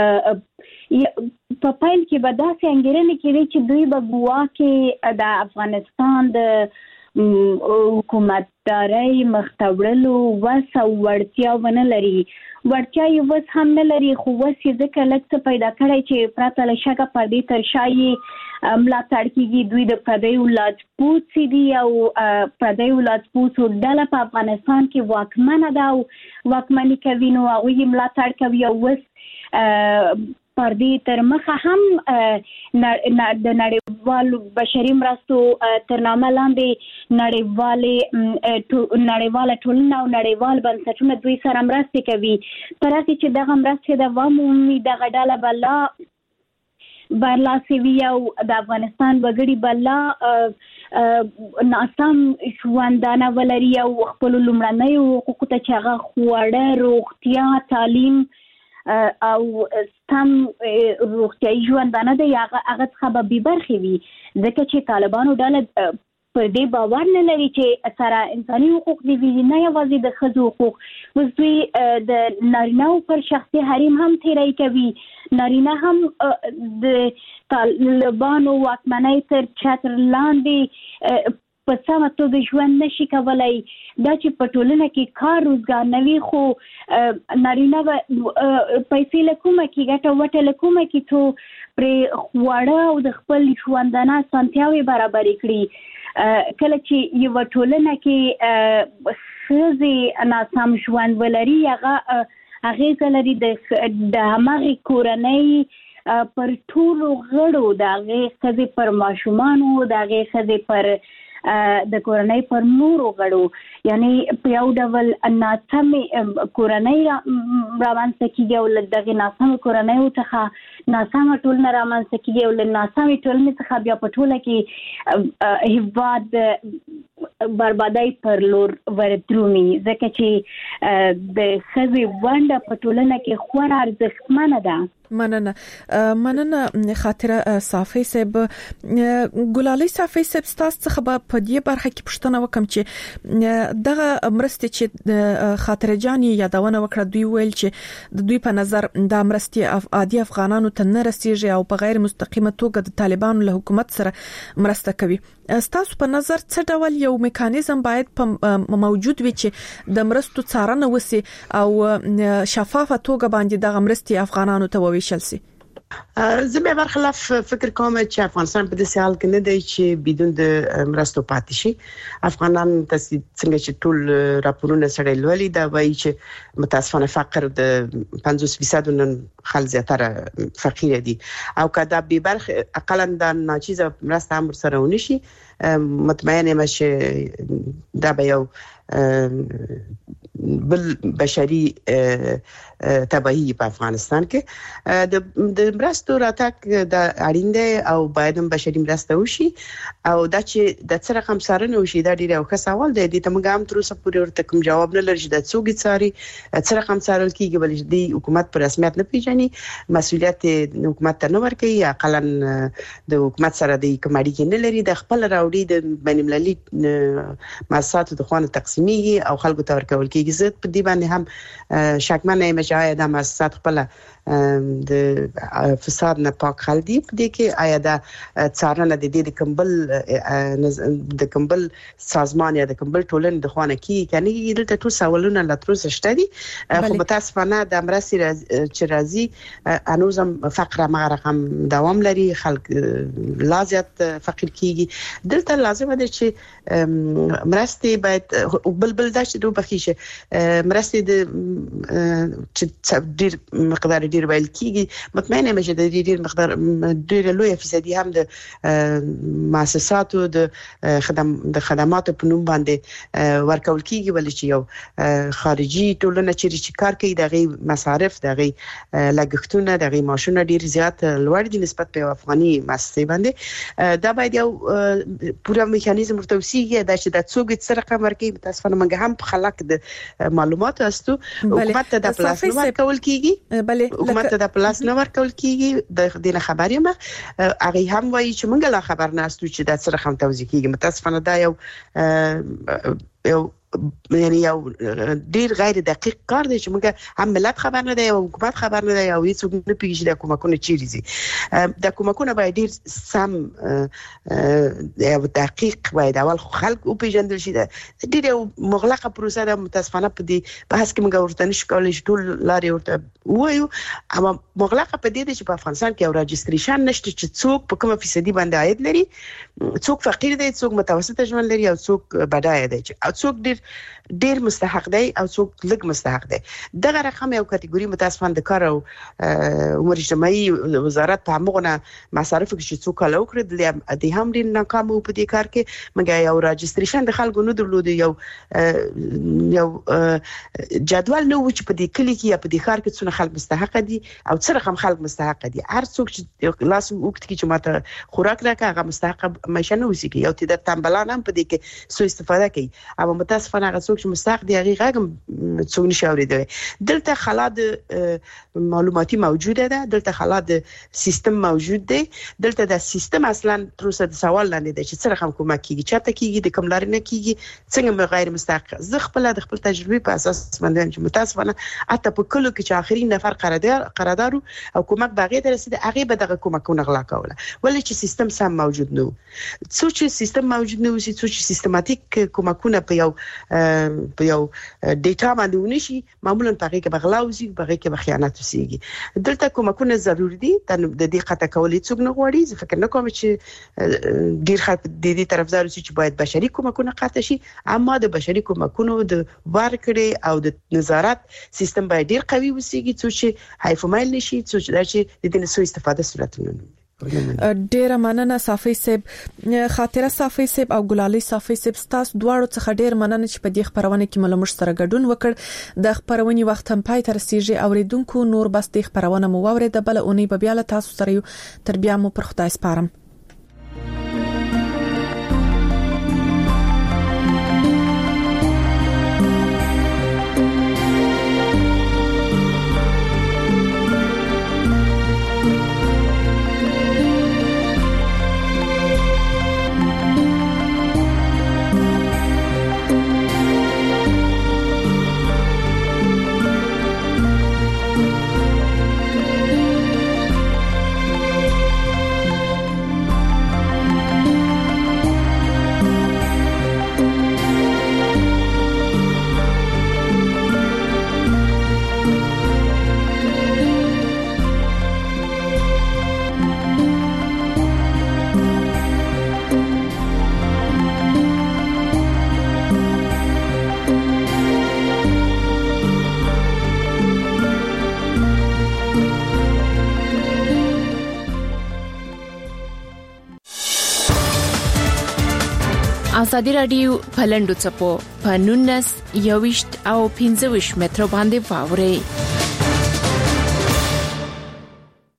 په پایل کې به داسې انګیرنې کوي چې دوی به ګواکې د افغانستان د حکومتدارۍ مختوړلو وس او وړتیا ونه لري. وړتیا یې وس هم نه لري، خو وس یې ځکه لږ څه پیدا کړی چې پرته له شکه پر دې تر شا یې ملاتړ کیږي. دوی د پردیو لاجپوت دي او پردیو لاجپوتو ډله په افغانستان کې واکمنه ده او واکمني کوي، نو هغوی یې ملاتړ کوي او وس پر دې تر مخه هم د نړیوالو بشري مرستو تر نامه لاندې نړیواله ټولنه او نړیوال بنسټونه دوی سره مرستې کوي. تر هغې چې دغه مرستې دوام ومومي دغه ډله به لا برلاسې وي او د افغانستان وګړي به لا ناسم ژوندانه ولري او خپلو لومړنیو حقوقو ته چې هغه خواړه، روغتیا، تعلیم او سم روغتیايي ژوندانه دی هغه څخه به بې برخې وي، ځکه چې طالبانو ډله پر دې باور نه لري چې سره انساني حقوق دی وي، نه یوازې د ښځو حقوق. اوس دوی د نارینه‌و پر شخصي حریم هم تیری کوي، نارینه هم د طالبانو واکمنۍ تر چتر لاندې په سمه توګه ژوند نشي کولای. دا چې په ټولنه کې کار روزګار نه وي، خو نارینه به پیسې له کومه کې ګټه وټه له کومه کې څو پرې خواړه او د خپل ژوندانه اسانتیاوې برابرې کړي. کله چې یوه ټولنه کې ښځې ناسم ژوند ولري، هغه اغېزه لري د همغې کورنۍ پر ټولو غړو، د هغې ښځې پر ماشومانو، د هغې ښځې پر د کورنۍ پر نورو غړو یعنی په یو ډول ناسمه کورنۍ روانځ کیږي او دغه ناسمه کورنۍ څخه ناسمه ټولنه روانځ کیږي او ناسمه ټولنه څخه بیا په ټوله کې هیواد بربادي پر لور ورترومي ځکه چې د خزي ونده په ټولنه کې خورا ارزښتمنه ده. مننه خاطره صافي صاحب. ګلالي صافي صاحب تاسو څخه په دې برخه کې پوښتنه وکم چې دغه مرستې چې خاطره جاني یادونه وکړه دوی ویل چې د دوی په نظر د مرستې عادي افغانانو ته نه رسیږي او په غیر مستقیمه توګه د طالبانو له حکومت سره مرسته کوي. تاسو په نظر څه ډول یو میکانیزم باید موجود وي چې د مرستو څارنه وسی او شفافه توګه باندې د مرستې افغانانو ته وویشل سي؟ زه به برخلاف فکر کوم چې افغانستان په دې حال کې نه دی چې بدون د مرستو پاتې شي. افغانان څنګه چې ټول راپورونه سره لولي دا وایي چې متاسفانه فقر د 50% نن خل زیاتره فقیر دي او کدا به برخه اقلا د ناچیزه مرسته هم سره ونشي. مطمئن یم چې دا به یو بل بشري تباہی په افغانستان کې د مرستو راتګ د اړین دی او باید هم بشري مرسته وشي او دا چې د څه رقم سارنه وشي دا ډیر یو ښه سوال دی. د تمګه هم تر اوسه پورې ورته کوم جواب نه لري د څوګي څاري څه رقم سارل کیږي بلې د حکومت پر رسمیت نه پیژني مسؤلیت د حکومت ته نه ورکوي اقلا د حکومت سره د کماډي کې نه لري د خپل راوړي د بین المللي مؤسساتو د خوانه تقسیمي او خلکو ته ورکول کیږي. زه په دې باندې هم شکمنه یم چې د مؤسسات خپل د فساد نه پاک خل دي په دې کې آیا د څارنه د دې د کمبل سازمان یا د کمبل ټولنې د خوانه کې کني دلته ټول سوالونه لا تر اوسه شته دي. خو متاسفانه د مرستې چې راځي انوزم فقره ما رقم دوام لري خلک لازم فقیر کیږي. دلته لازم ده چې مرستې باید بلبل دا چې دوه بخیشه مرستې د چې ډیر مقدار ډیر ویل کیږي. مطمئن یم چې د ډیر مقدار ډیر لوی فیصدي هم د مؤسساتو د خدماتو په نوم باندې ورکول کیږي ولې چې یو خارجي ټولنه چې کار کوي دغه مصارف دغه لګښتونه دغه ماشونه ډیر زیات لوړ دي نسبت په افغاني مؤسسې باندې. دا باید یو پوره میکانیزم ورتوسیږي دا چې د څوګ څه رقم ورکوي. متاسفانه موږ هم په خلک د معلوماتو استو حکومت ته د پلاس نو ورکول کیږي حکومت ته د پلاس نو ورکول کیږي د دې خبرې ما هغه هم وایي چې موږ لا خبر نه استو چې د څه رقم توزیع کیږي. متاسفانه دا یو یعنی یو ډیر غیر دقیق کار دی چې موږ هم ملت خبر نه دی او حکومت خبر نه دی او هیڅ نه پیږي د کومکونه چیرې دي. د کومکونه باید ډیر سم او دقیق باید اول خلک او پیژندل شي. ډیر یو مغلقه پروسه ده. متاسفانه په دې بحث کې موږ ورته نشو کولای چې ټول لارې ورته وایو اما مغلقه په دې چې په افغانستان کې یو راجستریشن نشته چې څوک په کومه فیصدي باندې عاید لري څوک فقیر دی څوک متوسط ژوند لري او څوک بډای دی او څوک ډیر مستحق دی او څوک لږ مستحق دی. دغه رقم یو کټګوري متاسفانه د کار او امور اجتماعي وزارت په موږ مصارف کې څوک کله وکړي د هم ډیر ناکام او په دې کار کې مګر یو راجستریشن د خلکو نه درلود یو جدول نو چې په دې کلی کې یا په دې ښار کې څونه خلک مستحق دي او څه رقم خلک مستحق دي. هر څوک چې لاس وکړي چې ماته خوراک راکړي هغه مستحق مشه نه وسی کی یو تی د تنبلان هم په دې کې سو استفاده کوي اما متاسفانه هغه څوک چې مستحق دی هغه غږم څوک نشي اوریدلی. دلته خلا د معلوماتي موجوده ده دلته خلا د سیستم موجود دی دلته د سیستم اصلا تر اوسه د سوال لاندې دی چې څه رقم کومه کیږي چاته کیږي د کوم لارې نه کیږي څنګه غیر مستحق. زه خپل د خپل تجربه په اساس باندې چې متاسفانه اته په کلو کې چې اخرین نفر قرارداد او کومک باغې ته رسیدي هغه به دغه کومکونه غلا کوله ولې چې سیستم سم موجود نو. څو چې سیستم موجود نو څو چې سیستماتیک کومکونه په یو ډیټا باندې ونشي معمولا په کې بغلاوزي په کې بخیانت وسیږي. دلته کومکونه ضروری دي د دې قطع کولې څوک نه غواړي. زه فکر نه کوم چې ډیر خلک د دې طرفدار شي چې باید بشري کومکونه قطع شي اما د بشري کومکونو د ورکړې او د نظارت سیستم باید ډیر قوي وسیږي څو چې حیف مایل نشي څو چې د دې نه سو استفاده صورت نه ډیره مننه صافی صاحب. خاطره صافی صاحب او ګلالي صافی صاحب تاسو دواړو څخه ډیر مننه چې په دې خبرونه کې ملمش سره ګډون وکړ. د خبرونې وخت هم پای ته رسیدي. اوریدونکو نور بس د خبرونه مو وورید بل اونۍ به بیا له تاسو سره یو تر بیا مو پر خدای سپارم. ازادي رادیو پلندو چپو په 19 21 او 25 متر باندې واوري.